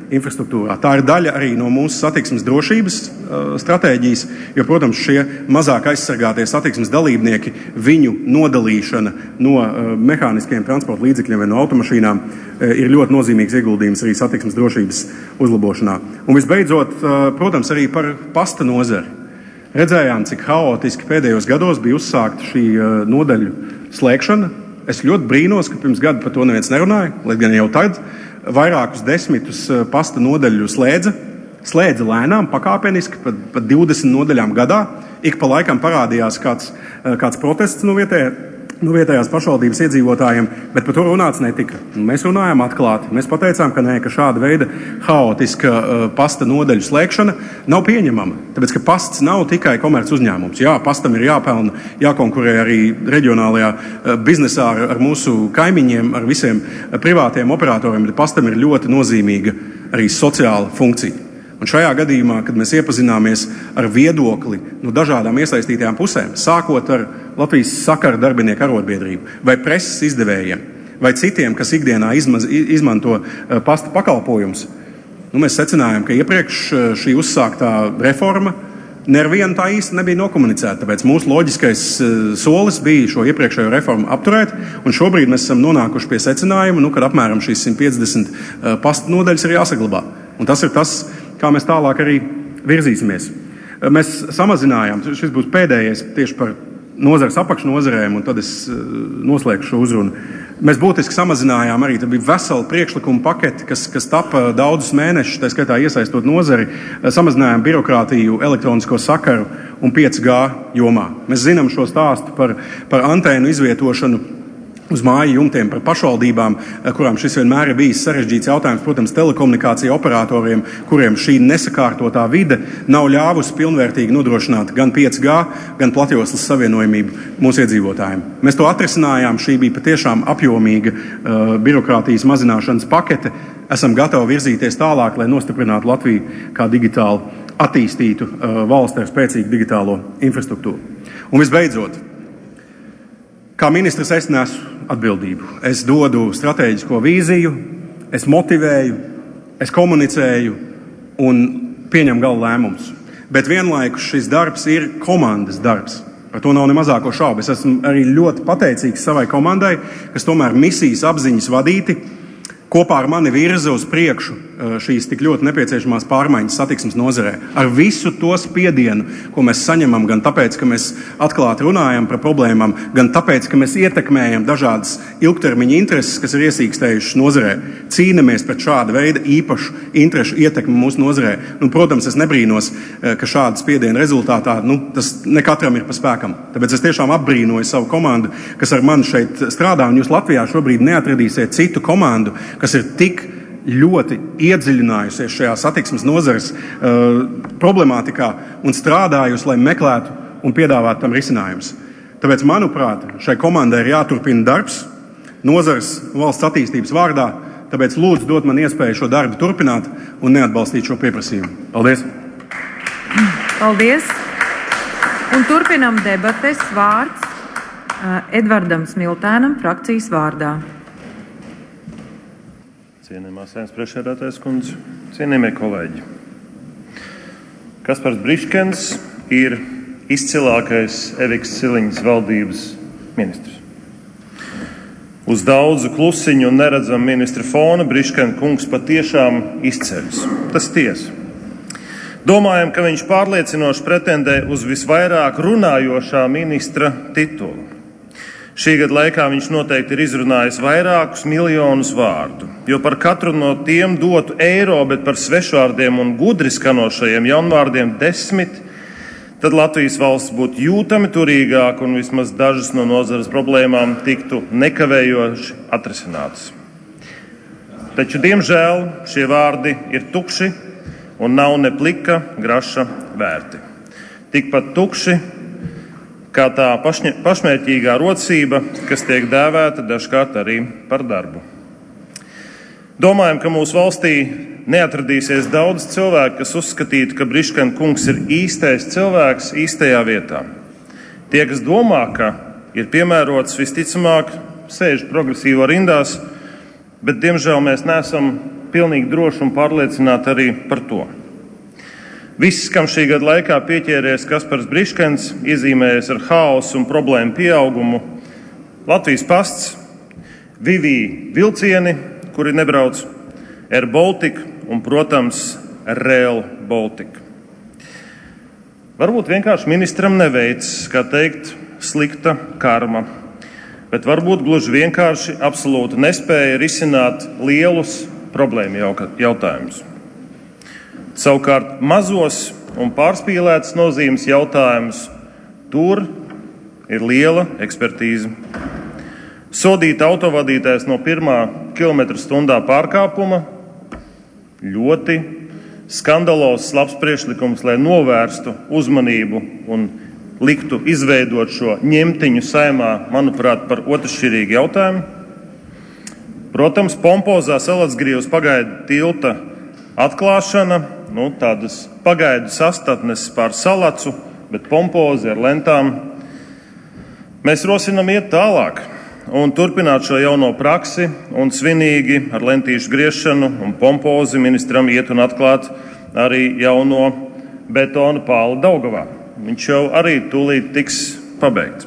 infrastruktūrā. Tā ir daļa arī no mūsu satiksmes drošības uh, stratēģijas, jo, protams, šie mazāk aizsargātie satiksmes dalībnieki, viņu nodalīšana no uh, mehāniskiem transporta līdzekļiem vai no automašīnām uh, ir ļoti nozīmīgs ieguldījums arī satiksmes drošības uzlabošanā. Un visbeidzot, uh, protams, arī par pasta nozari. Redzējām, cik haotiski pēdējos gados bija uzsākta šī uh, nodaļu slēgšana. Es ļoti brīnos, ka pirms gada par to neviens nerunāja, lai gan jau tad vairākus desmitus pasta nodaļu slēdza, slēdza lēnām, pakāpeniski, pat, pat divdesmit nodaļām gadā. Ik pa laikam parādījās kāds, kāds protests no, vietē, no vietējās pašvaldības iedzīvotājiem, bet par to runāts netika. Mēs runājām atklāti. Mēs pateicām, ka, nē, ka šāda veida haotiska uh, pasta nodaļu slēgšana nav pieņemama. Tāpēc, ka pasts nav tikai komerc uzņēmums. Jā, pastam ir jāpelna, jākonkurē arī reģionālajā uh, biznesā ar, ar mūsu kaimiņiem, ar visiem uh, privātiem operatoriem, bet pastam ir ļoti nozīmīga arī sociāla funkcija. Un šajā gadījumā, kad mēs iepazināmies ar viedokli no dažādām iesaistītajām pusēm, sākot ar Latvijas sakaru darbinieku arotbiedrību vai preses izdevējiem vai citiem, kas ikdienā izmaz, izmanto pasta pakalpojumus, nu, mēs secinājām, ka iepriekš šī uzsāktā reforma nevienu tā īsti nebija nokomunicēta. Tāpēc mūsu loģiskais solis bija šo iepriekšējo reformu apturēt, un šobrīd mēs esam nonākuši pie secinājuma, nu, kad apmēram šīs simt piecdesmit pasta nodaļas ir jāsaglabā. Un tas ir tas, kā mēs tālāk arī virzīsimies. Mēs samazinājām, šis būs pēdējais tieši par nozares apakšnozarēm, un tad es noslēgšu šo uzrunu. Mēs būtiski samazinājām arī, tā bija vesela priekšlikuma paketi, kas, kas tapa daudzus mēnešus, tā skaitā iesaistot nozari, samazinājām birokrātiju, elektronisko sakaru un pieci G jomā. Mēs zinām šo stāstu par, par antēnu izvietošanu uz māju jumtiem, par pašvaldībām, kurām šis vienmēr ir bijis sarežģīts jautājums, protams, telekomunikāciju operatoriem, kuriem šī nesakārtotā vide nav ļāvusi pilnvērtīgi nodrošināt gan pieci G, gan platjoslas savienojumību mūsu iedzīvotājiem. Mēs to atrisinājām, šī bija patiešām apjomīga uh, birokrātijas mazināšanas pakete. Esam gatavi virzīties tālāk, lai nostiprinātu Latviju kā digitāli attīstītu uh, valsti ar spēcīgu digitālo infrastruktūru. Un visbeidzot, kā ministrs es nesu atbildību. Es dodu stratēģisko vīziju, es motivēju, es komunicēju un pieņemu gala lēmumus. Bet vienlaikus šis darbs ir komandas darbs. Par to nav ne mazāko šaubu. Es esmu arī ļoti pateicīgs savai komandai, kas tomēr misijas apziņas vadīti kopā ar mani virza uz priekšu šīs tik ļoti nepieciešamās pārmaiņas satiksmes nozarē. Ar visu to spiedienu, ko mēs saņemam, gan tāpēc, ka mēs atklāti runājam par problēmām, gan tāpēc, ka mēs ietekmējam dažādas ilgtermiņa intereses, kas ir iesīkstējušas nozarē. Cīnamies pret šāda veida īpašu interešu ietekmi mūsu nozarē. Nu, protams, es nebrīnos, ka šāda spiediena rezultātā, nu, tas ne katram ir pa spēkam. Tāpēc es tiešām apbrīnoju savu komandu, kas ar mani šeit strādā, un jūs Latvijā šobrīd neatradīsiet citu komandu, kas ir tik ļoti iedziļinājusies šajā satiksmes nozares uh, problemātikā un strādājusi, lai meklētu un piedāvātu tam risinājumus. Tāpēc, manuprāt, šai komandai ir jāturpina darbs nozares valsts attīstības vārdā, tāpēc lūdzu dot man iespēju šo darbu turpināt un neatbalstīt šo pieprasījumu. Paldies! Paldies! Un turpinam debates. Vārds uh, Edvardam Smiltēnam, frakcijas vārdā. Cienījamā Saeimas priekšsēdētājas kundze, cienījamie kolēģi. Kaspars Briškens ir izcilākais Eviks Siliņas valdības ministrs. Uz daudzu klusiņu un neredzamu ministra fona Briškena kungs patiešām izceļas. Tas tiesa. Domājam, ka viņš pārliecinoši pretendē uz visvairāk runājošā ministra titulu. Šī gada laikā viņš noteikti ir izrunājis vairākus miljonus vārdu, jo par katru no tiem dotu eiro, bet par svešvārdiem un gudri skanošajiem jaunvārdiem desmit, tad Latvijas valsts būtu jūtami turīgāka un vismaz dažas no nozares problēmām tiktu nekavējoši atrisinātas. Taču, diemžēl, šie vārdi ir tukši un nav ne plika graša vērti. Tikpat tukši, kā tā pašņa, pašmērķīgā rocība, kas tiek dēvēta dažkārt arī par darbu. Domājam, ka mūsu valstī neatradīsies daudz cilvēku, kas uzskatītu, ka Briškena kungs ir īstais cilvēks īstajā vietā. Tie, kas domā, ka ir piemērots, visticamāk, sēž progresīvo rindās, bet, diemžēl, mēs neesam pilnīgi droši un pārliecināti arī par to. Viss, kam šī gada laikā pieķēries Kaspars Briškens, iezīmējies ar haosu un problēmu pieaugumu. Latvijas pasts, Vivī vilcieni, kuri nebrauc, Air Baltica un, protams, Rail Baltica. Varbūt vienkārši ministram neveic, kā teikt, slikta karma, bet varbūt gluži vienkārši absolūti nespēja risināt lielus problēmu jautājumus. Savukārt mazos un pārspīlētas nozīmes jautājumus tur ir liela ekspertīze. Sodīt autovadītājs no pirmā kilometra stundā pārkāpuma ļoti skandalozs labs priekšlikums, lai novērstu uzmanību un liktu izveidot šo ņemtiņu Saeimā, manuprāt, par otršķirīgu jautājumu. Protams, pompozā Salacgrīvas pagaidu tilta atklāšana, nu, tādas pagaidu sastatnes pār Salacu, bet pompozi ar lentām. Mēs rosinam iet tālāk un turpināt šo jauno praksi un svinīgi ar lentīšu griešanu un pompozi ministram iet un atklāt arī jauno betona pāli Daugavā. Viņš jau arī tūlīt tiks pabeigts.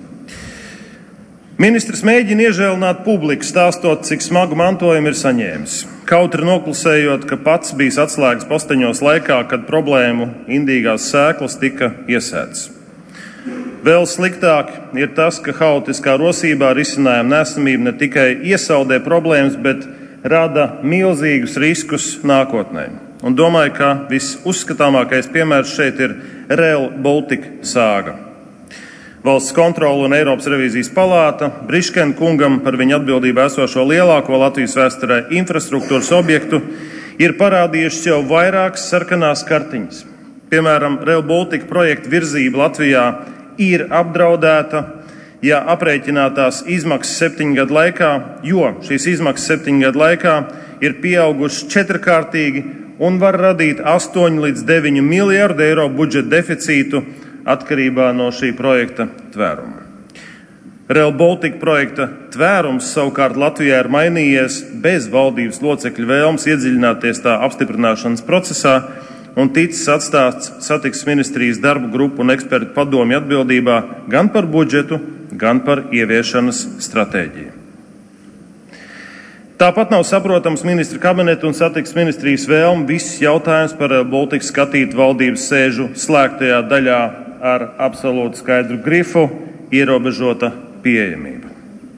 Ministrs mēģina iežēlināt publiku, stāstot, cik smagu mantojumu ir saņēmis. Kautri noklusējot, ka pats bijis atslēgas posteņos laikā, kad problēmu indīgās sēklas tika iesētas. Vēl sliktāk ir tas, ka haotiskā rosībā risinājuma nesamība ne tikai iesaldē problēmas, bet rada milzīgus riskus nākotnē. Un domāju, ka visuzskatāmākais piemērs šeit ir Rail Baltica sāga. Valsts kontrole un Eiropas revīzijas palāta Briškena kungam par viņa atbildību esošo lielāko Latvijas vēsturē infrastruktūras objektu ir parādījušas jau vairākas sarkanās kartiņas. Piemēram, Rail Baltica projekta virzība Latvijā ir apdraudēta, ja aprēķinātās izmaksas septiņu gadu laikā, jo šīs izmaksas septiņu gadu laikā ir pieaugušas četrkārtīgi un var radīt astoņu līdz deviņu miljardu eiro budžeta deficītu atkarībā no šī projekta tvēruma. Rail Baltica projekta tvērums savukārt Latvijā ir mainījies bez valdības locekļu vēlmes iedziļināties tā apstiprināšanas procesā un ticis atstāts satiksmes ministrijas darbu grupu un ekspertu padomju atbildībā gan par budžetu, gan par ieviešanas stratēģiju. Tāpat nav saprotams ministra kabineta un satiksmes ministrijas vēlme visus jautājumus par Rail Baltica skatīt valdības sēžu slēgtajā daļā ar absolūti skaidru grifu ierobežota pieejamība.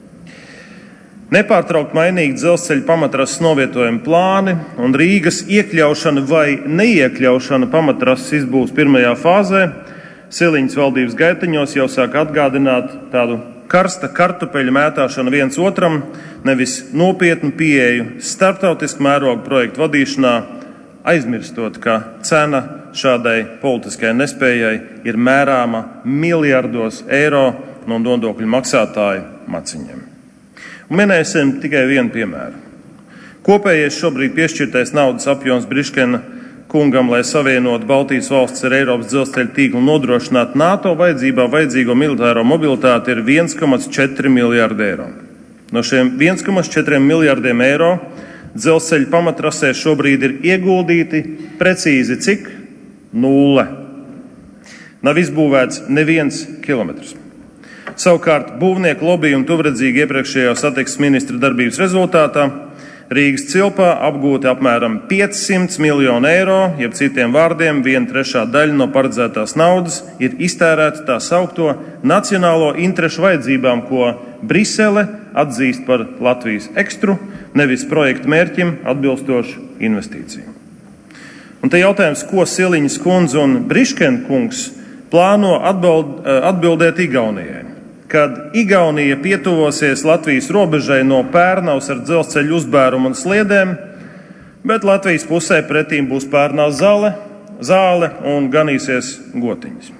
Nepārtraukt mainīgi dzelzceļa pamatrases novietojuma plāni un Rīgas iekļaušana vai neiekļaušana pamatrases izbūves pirmajā fāzē Siliņas valdības gaitiņos jau sāk atgādināt tādu karsta kartupeļu mētāšanu viens otram, nevis nopietnu pieeju starptautisku mērogu projektu vadīšanā, aizmirstot, ka cena šādai politiskai nespējai ir mērāma miljardos eiro no nodokļu maksātāju maciņiem. Un minēsim tikai vienu piemēru. Kopējais šobrīd piešķirtais naudas apjoms Briškena kungam, lai savienotu Baltijas valstis ar Eiropas dzelzceļa tīklu un nodrošinātu NATO vajadzībā vajadzīgo militāro mobilitāti, ir viens komats četri miljārdi eiro. No šiem viens komats četri miljārdiem eiro dzelzceļa pamatrasē šobrīd ir ieguldīti precīzi cik? Nulle. Nav izbūvēts neviens kilometrs. Savukārt būvnieku lobby un tuvredzīgi iepriekšējā satiksmes ministra darbības rezultātā Rīgas cilpā apgūti apmēram piecsimt miljonu eiro, jeb citiem vārdiem viena trešā daļa no paredzētās naudas ir iztērēta tā saukto nacionālo interešu vajadzībām, ko Brisele atzīst par Latvijas ekstru, nevis projekta mērķim atbilstošu investīciju. Un te jautājums, ko Siliņas kundze un Briškena kungs plāno atbild, atbildēt Igaunijai, kad Igaunija pietuvosies Latvijas robežai no Pērnavas ar dzelzceļu uzbērumu un sliedēm, bet Latvijas pusē pretīm būs Pērnavas zāle, zāle un ganīsies gotiņas.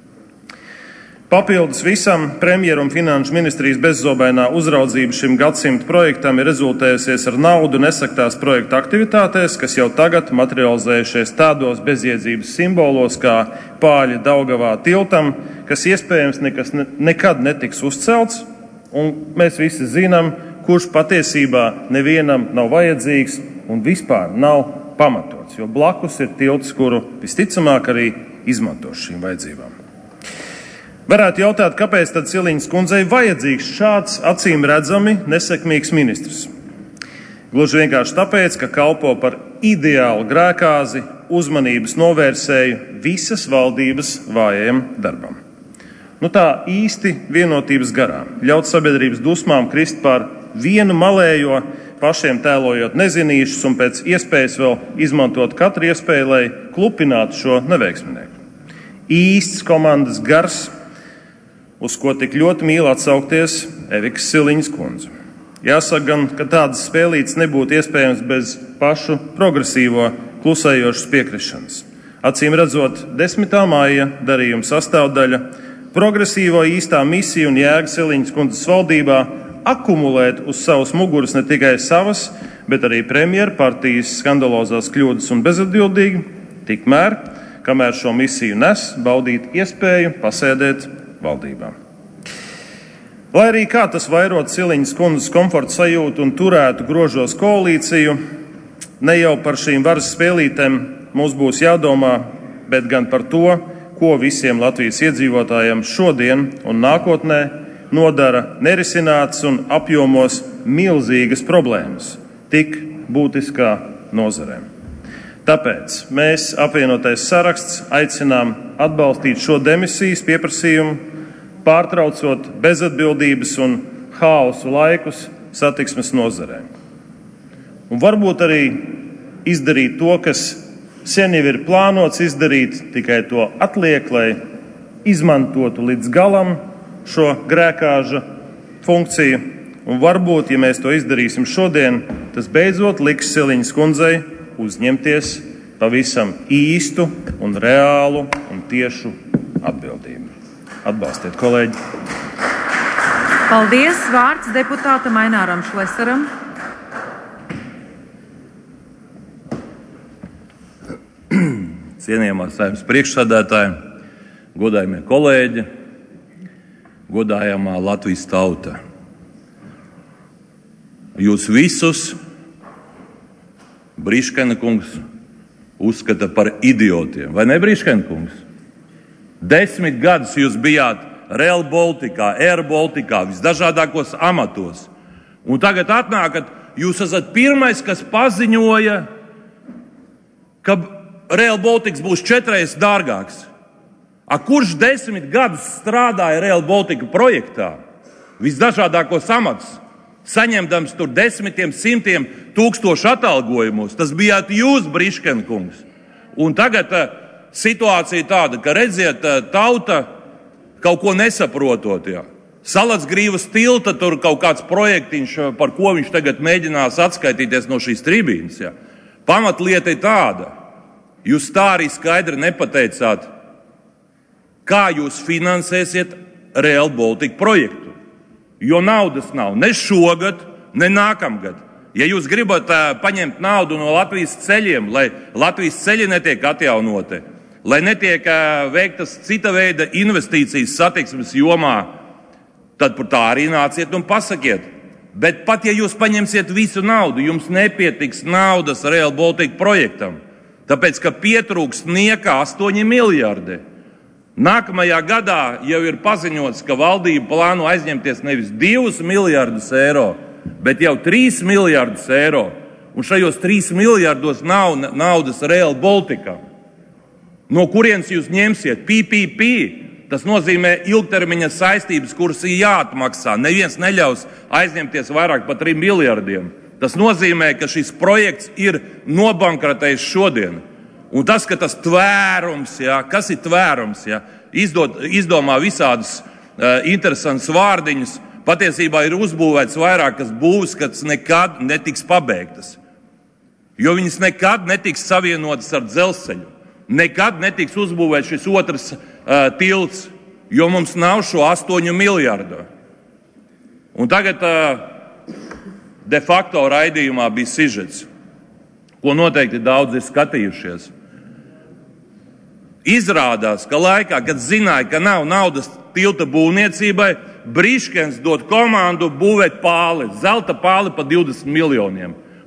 Papildus visam, premjeru un finanšu ministrijas bezzobainā uzraudzība šim gadsimta projektam ir rezultējusies ar naudu nesaktās projekta aktivitātēs, kas jau tagad materializējušies tādos bezjēdzības simbolos kā pāļi Daugavā tiltam, kas iespējams nekas ne, nekad netiks uzcelts, un mēs visi zinām, kurš patiesībā nevienam nav vajadzīgs un vispār nav pamatots, jo blakus ir tilts, kuru visticamāk arī izmantos šīm vajadzībām. Varētu jautāt, kāpēc tad Siliņas kundzei vajadzīgs šāds acīm redzami nesekmīgs ministrs? Gluži vienkārši tāpēc, ka kalpo par ideālu grēkāzi, uzmanības novērsēju visas valdības vājajam darbam. Nu tā īsti vienotības garā, ļaut sabiedrības dusmām krist pār vienu malējo, pašiem tēlojot nezinīšus un pēc iespējas vēl izmantot katru iespēju, lai klupinātu šo neveiksminieku. Īsts komandas gars, uz ko tik ļoti mīl atsaukties Evikas Siliņas kundze. Jāsaka gan, ka tādas spēlītes nebūtu iespējams bez pašu progresīvo klusējošas piekrišanas. Acīm redzot, desmitā māja darījuma sastāvdaļa, progresīvo īstā misija un jēga Siliņas kundzes valdībā akumulēt uz savas muguras ne tikai savas, bet arī premjera partijas skandalozās kļūdas un bezatbildīgi, tikmēr, kamēr šo misiju nes, baudīt iespēju pasēdēt valdībā. Lai arī kā tas vairot Siliņas kundzes komforta sajūtu un turētu grožos koalīciju, ne jau par šīm varas spēlītēm mums būs jādomā, bet gan par to, ko visiem Latvijas iedzīvotājiem šodien un nākotnē nodara nerisināts un apjomos milzīgas problēmas tik būtiskā nozarē. Tāpēc mēs, apvienotais saraksts, aicinām atbalstīt šo demisijas pieprasījumu, pārtraucot bezatbildības un haosu laikus satiksmes nozarē. Un varbūt arī izdarīt to, kas sen jau ir plānots izdarīt, tikai to atliek, lai izmantotu līdz galam šo grēkāža funkciju. Un varbūt, ja mēs to izdarīsim šodien, tas beidzot liks Siliņas kundzei uzņemties pavisam īstu un reālu un tiešu atbildību. Atbalstiet, kolēģi! Paldies! Vārds deputātam Aināram Šlesaram. Cienījamā Saeimas priekšsēdētāja, godājamie kolēģi, godājamā Latvijas tauta. Jūs visus Briškena kungs uzskata par idiotiem, vai ne, Briškena kungs? Desmit gadus jūs bijāt Rail Balticā, Air Balticā, visdažādākos amatos. Un tagad atnākat, jūs esat pirmais, kas paziņoja, ka Rail Baltica būs četreiz dārgāks. A kurš desmit gadus strādāja Rail Baltica projektā, visdažādākos amatus, saņemdams tur desmitiem, simtiem tūkstošu atalgojumus? Tas bijāt jūs, Briškena kungs. Un tagad situācija tāda, ka redziet, tauta kaut ko nesaprotot. Jā. Salatsgrīvas tilta, tur kaut kāds projektiņš, par ko viņš tagad mēģinās atskaitīties no šīs tribīnes. Jā. Pamatlieta ir tāda. Jūs tā arī skaidri nepateicāt, kā jūs finansēsiet Rail Baltica projektu. Jo naudas nav ne šogad, ne nākamgad. Ja jūs gribat uh, paņemt naudu no Latvijas ceļiem, lai Latvijas ceļi netiek atjaunoti, lai netiek uh, veiktas cita veida investīcijas satiksmes jomā, tad par tā arī nāciet un pasakiet. Bet pat ja jūs paņemsiet visu naudu, jums nepietiks naudas Rail Baltica projektam. Tāpēc, ka pietrūks niekā astoņi miljardi. Nākamajā gadā jau ir paziņots, ka valdība plāno aizņemties nevis divus miljardus eiro, bet jau trīs miljardus eiro. Un šajos trīs miljardos nav naudas Rail Baltica. No kurienes jūs ņemsiet? P P P. Tas nozīmē ilgtermiņa saistības, kuras ir jāatmaksā. Neviens neļaus aizņemties vairāk par trim miljardiem. Tas nozīmē, ka šis projekts ir nobankrotējis šodien. Un tas, ka tas tvērums, jā, kas ir tvērums, jā, izdod, izdomā visādus uh, interesantus vārdiņus, patiesībā ir uzbūvēts vairākas būvs, kas nekad netiks pabeigtas. Jo viņas nekad netiks savienotas ar dzelzceļu. Nekad netiks uzbūvēts šis otrs uh, tilts, jo mums nav šo astoņu miljardu. Un tagad uh, de facto raidījumā bija sižets, ko noteikti daudz ir skatījušies. Izrādās, ka laikā, kad zināja, ka nav naudas tilta būvniecībai, Briškens dod komandu būvēt pāli, zelta pāli par divdesmit miljoniem.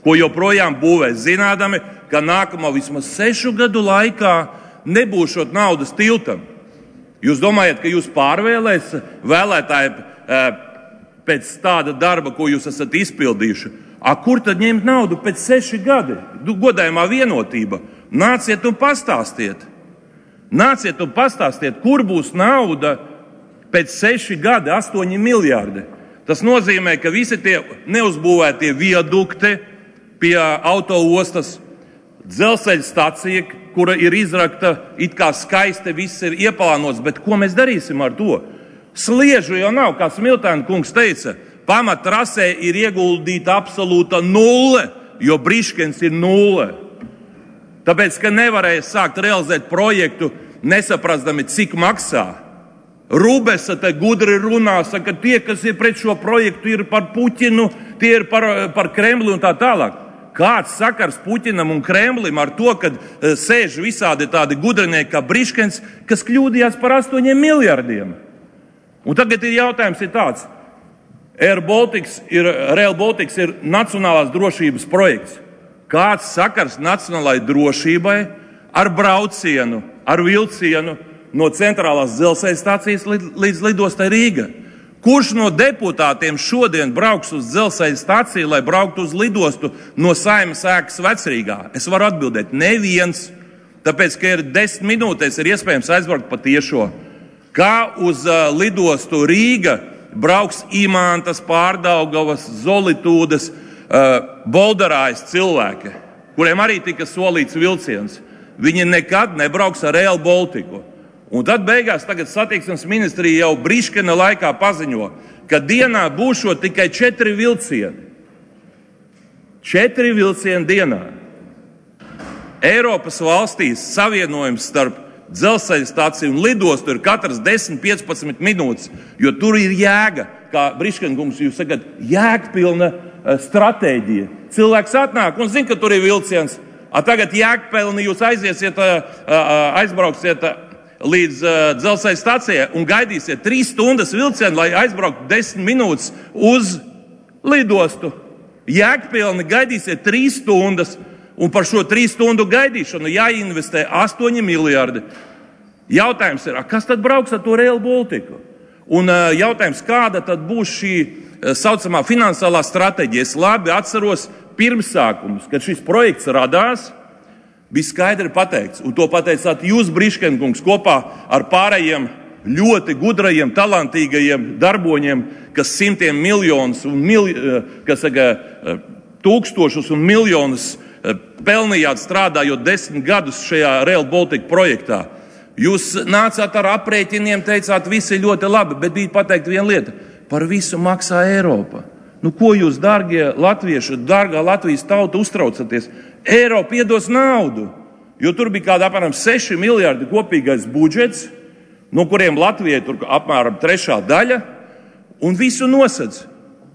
ko joprojām būvē, zinādami, ka nākamo vismaz sešu gadu laikā nebūšot naudas tiltam. Jūs domājat, ka jūs pārvēlēs vēlētāji pēc tāda darba, ko jūs esat izpildījuši? A, kur tad ņemt naudu pēc seši gadi? Godājumā vienotība. Nāciet un pastāstiet. Nāciet un pastāstiet, kur būs nauda pēc seši gadi, astoņi miljārdi. Tas nozīmē, ka visi tie neuzbūvētie viadukti pie autoostas, dzelzceļa stacija, kura ir izrakta, it kā skaisti, viss ir ieplānots, bet ko mēs darīsim ar to? Sliežu jau nav, kā Smiltēna kungs teica, pamattrasē ir ieguldīta absolūta nulle, jo Briškens ir nulle. Tāpēc, ka nevarēja sākt realizēt projektu, nesaprastami, cik maksā. Rubesa te gudri runā, saka, tie, kas ir pret šo projektu, ir par Puķinu, tie ir par, par Kremli un tā tālāk. Kāds sakars Puķinam un Kremlim ar to, kad sēž visādi tādi gudrinieki kā Briškens, kas kļūdījās par astoņiem miljardiem? Un tagad ir jautājums ir tāds. Air Baltics ir, Rail Baltics ir nacionālās drošības projekts. Kāds sakars nacionālai drošībai ar braucienu, ar vilcienu no centrālās dzelzceļa stācijas līdz lidostai Rīga? Kurš no deputātiem šodien brauks uz dzelzceļa stāciju, lai brauktu uz lidostu no Saeimas ēkas Vecrīgā? Es varu atbildēt, neviens, tāpēc, ka ir desmit minūtēs ir iespējams aizbraukt pa tiešo. Kā uz uh, lidostu Rīga brauks Imantas, Pārdaugavas, Zolitūdes, uh, Boldarājas cilvēki, kuriem arī tika solīts vilciens. Viņi nekad nebrauks ar Rail Baltiku. Un tad beigās tagad satiksmes ministrija jau Briškena laikā paziņo, ka dienā būšot tikai četri vilcieni. Četri vilcieni dienā. Eiropas valstīs savienojums starp dzelzceļa stāciju un lidostu ir katrs desmit līdz piecpadsmit minūtes, jo tur ir jēga, kā Briškenkungs jūs sakat, jēgpilna uh, stratēģija. Cilvēks atnāk un zina, ka tur ir vilciens, a tagad jēgpilni jūs aiziesiet, uh, uh, aizbrauksiet uh, līdz uh, dzelzceļa stācijai un gaidīsiet trīs stundas vilcienu, lai aizbrauktu desmit minūtes uz lidostu. Jēgpilni gaidīsiet trīs stundas. Un par šo trīs stundu gaidīšanu jāinvestē astoņi miljardi. Jautājums ir, kas tad brauks ar to Rail Baltiku? Un jautājums, kāda tad būs šī saucamā finansiālā stratēģija? Es labi atceros pirmsākumus, kad šis projekts radās, bija skaidri pateikts. Un to pateicāt jūs, Briškenkungs, kopā ar pārējiem ļoti gudrajiem, talantīgajiem darboņiem, kas simtiem miljonus un mil, kas, saka, tūkstošus un miljonus pelnījāt strādājot desmit gadus šajā Rail Baltica projektā. Jūs nācāt ar aprēķiniem, teicāt, visi ļoti labi, bet bija pateikt viena lieta. Par visu maksā Eiropa. Nu, ko jūs, dārgie latvieši, dārgā Latvijas tauta, uztraucaties? Eiropa iedos naudu, jo tur bija kāda apmēram seši miljardi kopīgais budžets, no kuriem Latvijai tur apmēram trešā daļa, un visu nosedz.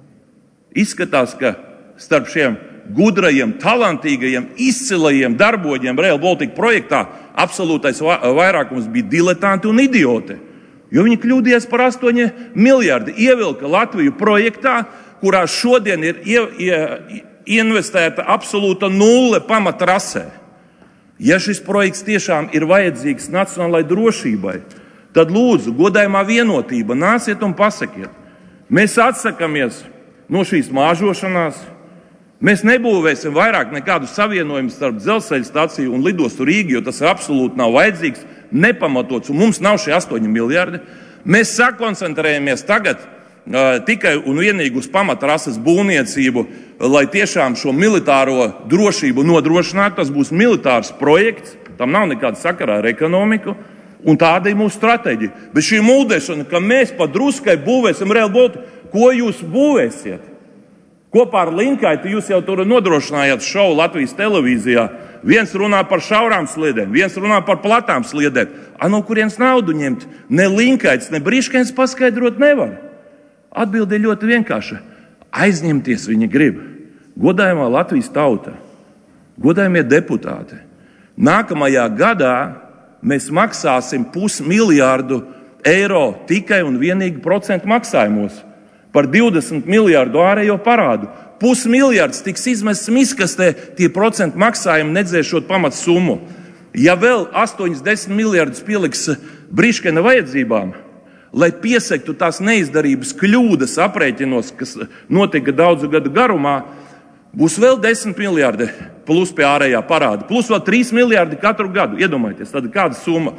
Izskatās, ka starp šiem gudrajiem, talantīgajiem, izcilajiem darboņiem Rail Baltica projektā absolūtais vairākums bija diletanti un idioti. Jo viņi kļūdījās par astoņi miljardi. Ievilka Latviju projektā, kurā šodien ir ie, ie, investēta absolūta nulle pamatrasē. Ja šis projekts tiešām ir vajadzīgs nacionālai drošībai, tad lūdzu, godājumā vienotība, nāciet un pasakiet. Mēs atsakamies no šīs māžošanās. Mēs nebūvēsim vairāk nekādu savienojumu starp dzelzceļa staciju un lidostu Rīgu, jo tas absolūti nav vajadzīgs, nepamatots, un mums nav šie astoņi miljardi. Mēs sakoncentrējamies tagad uh, tikai un vienīgi uz pamatrases būvniecību, lai tiešām šo militāro drošību nodrošinātu. Tas būs militārs projekts, tam nav nekāda sakara ar ekonomiku, un tāda ir mūsu stratēģija. Bet šī mūdēšana, ka mēs pa druskai būvēsim Rail Baltiku, ko jūs būvēsiet? Kopā ar Linkaitu jūs jau tur nodrošinājāt šovu Latvijas televīzijā. Viens runā par šaurām sliedēm, viens runā par platām sliedēm. A, no kurienes naudu ņemt? Ne Linkaits, ne Briškens paskaidrot nevar. Atbilde ir ļoti vienkārša. Aizņemties viņi grib. Godājumā Latvijas tauta, godājumie deputāti. Nākamajā gadā mēs maksāsim pusmiljārdu eiro tikai un vienīgi procentu maksājumos. Par divdesmit miljārdu ārējo parādu. pusmiljards tiks izmests miskastē, tie procentu maksājumi nedzēšot pamatsummu. Ja vēl astoņi desmit miljardus pieliks Briškena vajadzībām, lai piesegtu tās neizdarības kļūdas aprēķinos, kas notika daudzu gadu garumā, būs vēl desmit miljardi plus pie ārējā parāda, plus vēl trīs miljardi katru gadu. Iedomājieties, tad kāda summa?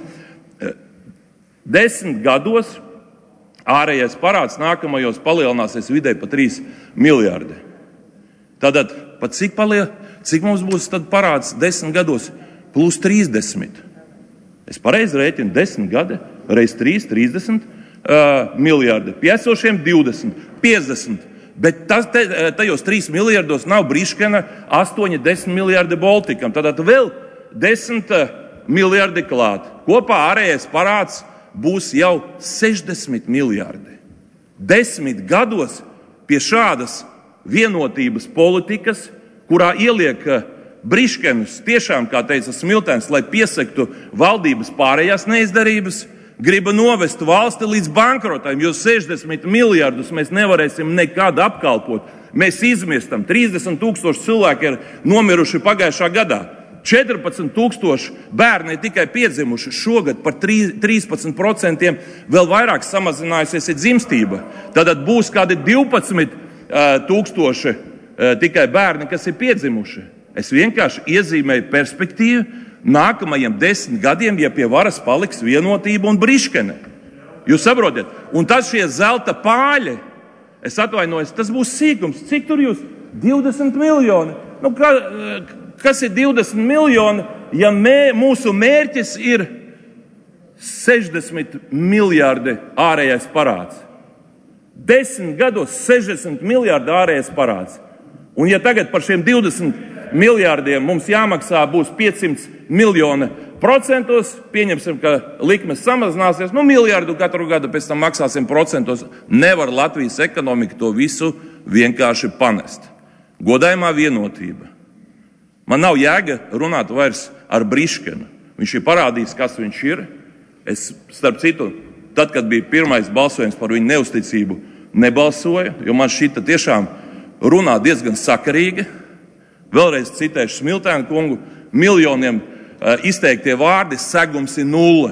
Desmit gados ārējais parāds nākamajos palielināsies vidēji pa trīs miljardi. Tātad, pat cik, paliel, cik mums būs tad parāds desmit gados? Plus trīsdesmit. Es pareizi rēķinu, desmit gadi, reiz trīs, trīsdesmit uh, miljardi. Piesošiem divdesmit, piecdesmit. Bet tas, te, tajos trīs miljardos nav Briškena astoņi desmit miljardi Baltikam. Tātad vēl desmit miljardi klāt. Kopā ārējais parāds būs jau sešdesmit miljardi. Desmit gados pie šādas vienotības politikas, kurā ieliek Briškenus, tiešām, kā teica Smiltēns, lai piesegtu valdības pārējās neizdarības, griba novest valsti līdz bankrotam, jo sešdesmit miljardus mēs nevarēsim nekad apkalpot. Mēs izmirstam, trīsdesmit tūkstoši cilvēki ir nomiruši pagājušā gadā. četrpadsmit tūkstoši bērni ir tikai piedzimuši. Šogad par trīspadsmit procentiem vēl vairāk samazinājusies ir dzimstība. Tātad būs kādi divpadsmit tūkstoši tikai bērni, kas ir piedzimuši. Es vienkārši iezīmēju perspektīvu nākamajiem desmit gadiem, ja pie varas paliks Vienotība un Briškene. Jūs saprotat? Un tas šie zelta pāļi, es atvainojos, tas būs sīkums. Cik tur jūs? divdesmit miljoni. Nu, ka, kas ir divdesmit miljoni, ja mē, mūsu mērķis ir sešdesmit miljardi ārējais parāds? Desmit gados sešdesmit miljardi ārējais parāds. Un ja tagad par šiem divdesmit miljārdiem mums jāmaksā būs piecsimt miljoni procentos, pieņemsim, ka likmes samazināsies, nu miljardu katru gadu pēc tam maksāsim procentos, nevar Latvijas ekonomika to visu vienkārši panest. Godājumā Vienotība. Man nav jēga runāt vairs ar Briškenu. Viņš ir parādījis, kas viņš ir. Es, starp citu, tad, kad bija pirmais balsojums par viņu neusticību, nebalsoju, jo man šita tiešām runā diezgan sakarīgi. Vēlreiz citēšu Smiltēnu kungu, miljoniem uh, izteiktie vārdi, segums ir nulle.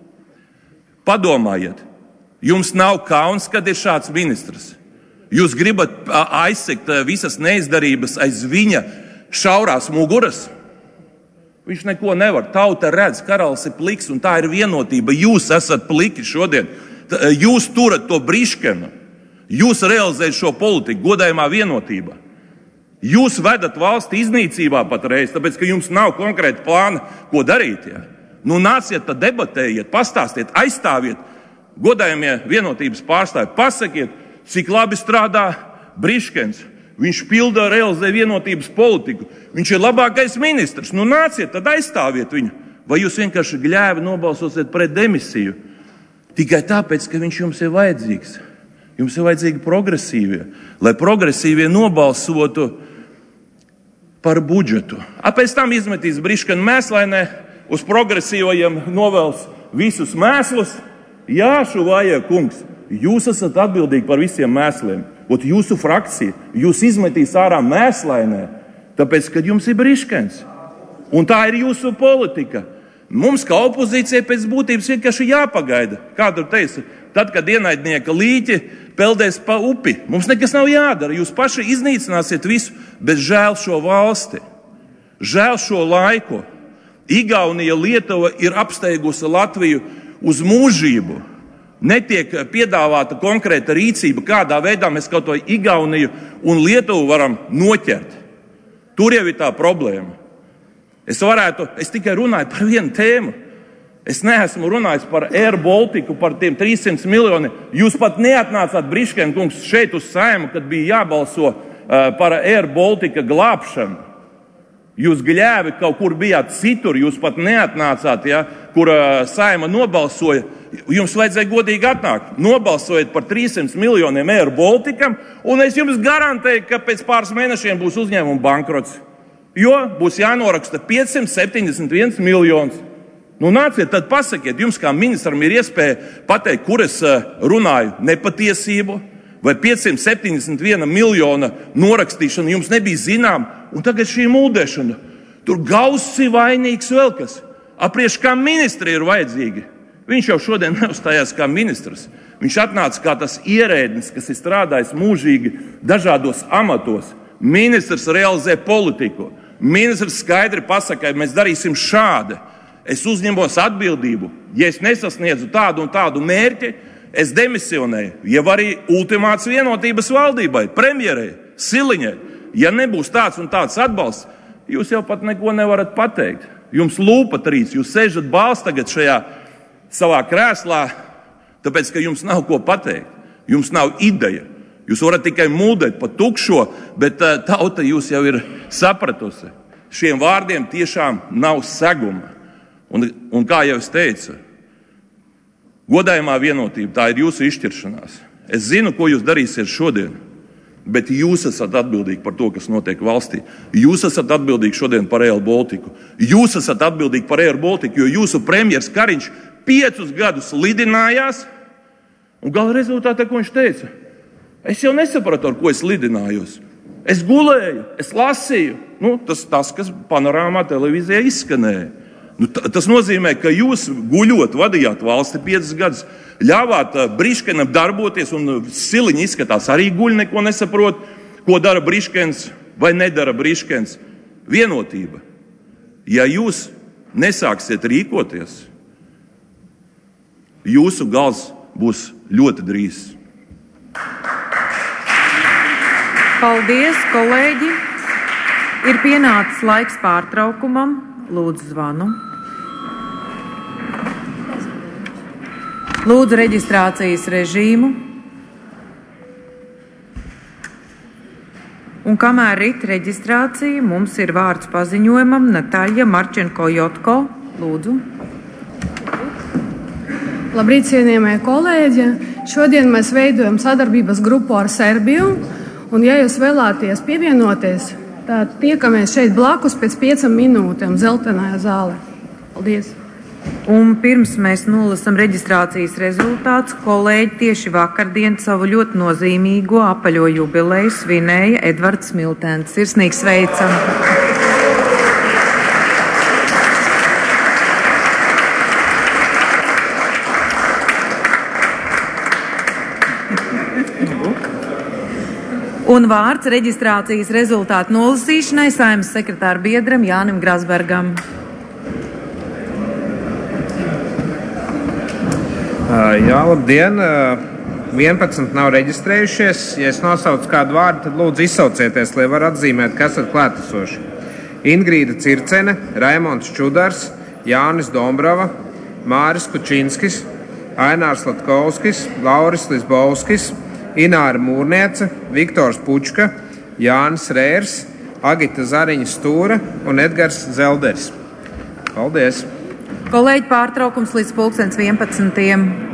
Padomājiet, jums nav kauns, kad ir šāds ministrs. Jūs gribat uh, aizsekt uh, visas neizdarības aiz viņa šaurās muguras? Viņš neko nevar. Tauta redz, karalis ir pliks un tā ir Vienotība. Jūs esat pliki šodien. T, uh, jūs turat to Briškenu. Jūs realizējat šo politiku, godājumā Vienotība. Jūs vedat valsti iznīcībā patreiz, tāpēc, ka jums nav konkrēta plāna, ko darīt. Ja? Nu, nāciet, tad debatējiet, pastāstiet, aizstāviet, godājamie Vienotības pārstāvi, pasakiet, cik labi strādā Briškens. Viņš pilda, realizē Vienotības politiku. Viņš ir labākais ministrs. Nu, nāciet, tad aizstāviet viņu. Vai jūs vienkārši gļēvi nobalsosiet pret demisiju? Tikai tāpēc, ka viņš jums ir vajadzīgs. Jums ir vajadzīgi progresīvie, lai progresīvie nobalsotu par budžetu. A pēc tam izmetīs Briškenu mēslainē, uz progresīvajiem novels visus mēslus. Jā, Šuvaja kungs, jūs esat atbildīgi par visiem mēsliem. Ot jūsu frakcija, jūs izmetīs ārā mēslainē, tāpēc, kad jums ir Briškens. Un tā ir jūsu politika. Mums, kā opozīcija, pēc būtības vienkārši jāpagaida. Kā tur teica, tad, kad ienaidnieka līķi peldēs pa upi, mums nekas nav jādara. Jūs paši iznīcināsiet visu, bet žēl šo valsti. Žēl šo laiku. Igaunija, Lietuva ir apsteigusi Latviju uz mūžību. Netiek piedāvāta konkrēta rīcība, kādā veidā mēs kaut to Igauniju un Lietuvu varam noķert. Tur jau ir tā problēma. Es varētu, es tikai runāju par vienu tēmu. Es neesmu runājis par Air Baltiku, par tiem trīssimt miljoniem. Jūs pat neatnācāt, Briškena kungs, šeit uz Saimu, kad bija jābalso uh, par Air Baltika glābšanu. Jūs gļēvi kaut kur bijāt citur, jūs pat neatnācāt, ja, kur uh, Saima nobalsoja. Jums vajadzēja godīgi atnākt. Nobalsojiet par trīssimt miljoniem Air Baltikam, un es jums garantēju, ka pēc pāris mēnešiem būs uzņēmuma bankrots. Jo būs jānoraksta piecsimt septiņdesmit viens miljons. Nu, nāciet, tad pasakiet, jums kā ministram ir iespēja pateikt, kur es runāju nepatiesību, vai piecsimt septiņdesmit viena miljona norakstīšana jums nebija zinām, un tagad šī mūdēšana. Tur Gauss ir vainīgs vēl kas. Aprieš kā ministri ir vajadzīgi. Viņš jau šodien neuzstājās kā ministrs. Viņš atnāca kā tas ierēdnis, kas ir strādājis mūžīgi dažādos amatos. Ministrs realizē politiku. Ministrs skaidri pasaka, mēs darīsim šādi. Es uzņemos atbildību. Ja es nesasniedzu tādu un tādu mērķi, es demisionēju. Ja arī ultimāts vienotības valdībai, premjerei, Siliņai. Ja nebūs tāds un tāds atbalsts, jūs jau pat neko nevarat pateikt. Jums lūpa trīc, jūs sēžat bāls tagad šajā savā krēslā, tāpēc, ka jums nav ko pateikt. Jums nav ideja. Jūs varat tikai mūdēt pa tukšo, bet uh, tauta jūs jau ir sapratusi. Šiem vārdiem tiešām nav seguma. Un, un kā jau es teicu, godājumā vienotība, tā ir jūsu izšķiršanās. Es zinu, ko jūs darīsiet šodien, bet jūs esat atbildīgi par to, kas notiek valstī. Jūs esat atbildīgi šodien par Rail Baltiku. Jūs esat atbildīgi par Rail Baltiku, jo jūsu premjers Kariņš piecus gadus lidinājās, un gala rezultātā, ko viņš teica? Es jau nesapratu, ar ko es lidinājos. Es gulēju, es lasīju. Nu, tas, tas, kas panorāmā televīzijā izskanēja. Nu, tas nozīmē, ka jūs guļot vadījāt valsti piecus gadus, ļāvāt Briškenam darboties, un Siliņa izskatās arī guļ, neko nesaprot, ko dara Briškens vai nedara Briškens. Vienotība. Ja jūs nesāksiet rīkoties, jūsu gals būs ļoti drīz. Paldies, kolēģi! Ir pienācis laiks pārtraukumam. Lūdzu zvanu. Lūdzu reģistrācijas režīmu. Un kamēr rit reģistrācija, mums ir vārds paziņojumam Nataļa Marčenko-Jotko. Lūdzu. Labrīt, cienījamie kolēģi! Šodien mēs veidojam sadarbības grupu ar Serbiju. Un ja jūs vēlaties pievienoties, tad tiekamies šeit blakus pēc piecām minūtēm Zeltenajā zālē. Paldies! Un pirms mēs nolasam reģistrācijas rezultātus, kolēģi tieši vakardien savu ļoti nozīmīgo apaļo jubileju svinēja Edvards Smiltēns. Sirsnīgi sveicam! Un vārds reģistrācijas rezultātu nolasīšanai Saeimas sekretāra biedram Jānim Grasbergam. Jā, labdien! vienpadsmit nav reģistrējušies. Ja es nosaucu kādu vārdu, tad lūdzu izsaucieties, lai var atzīmēt, kas ir klātesoši. Ingrīda Circene, Raimonds Čudars, Jānis Dombrava, Māris Kučinskis, Ainārs Latkovskis, Lauris Lisbovskis, Ināra Mūrniece, Viktors Pučka, Jānis Rērs, Agita Zariņa Stūra un Edgars Zelders. Paldies! Kolēģi, pārtraukums līdz pulkstens vienpadsmitiem.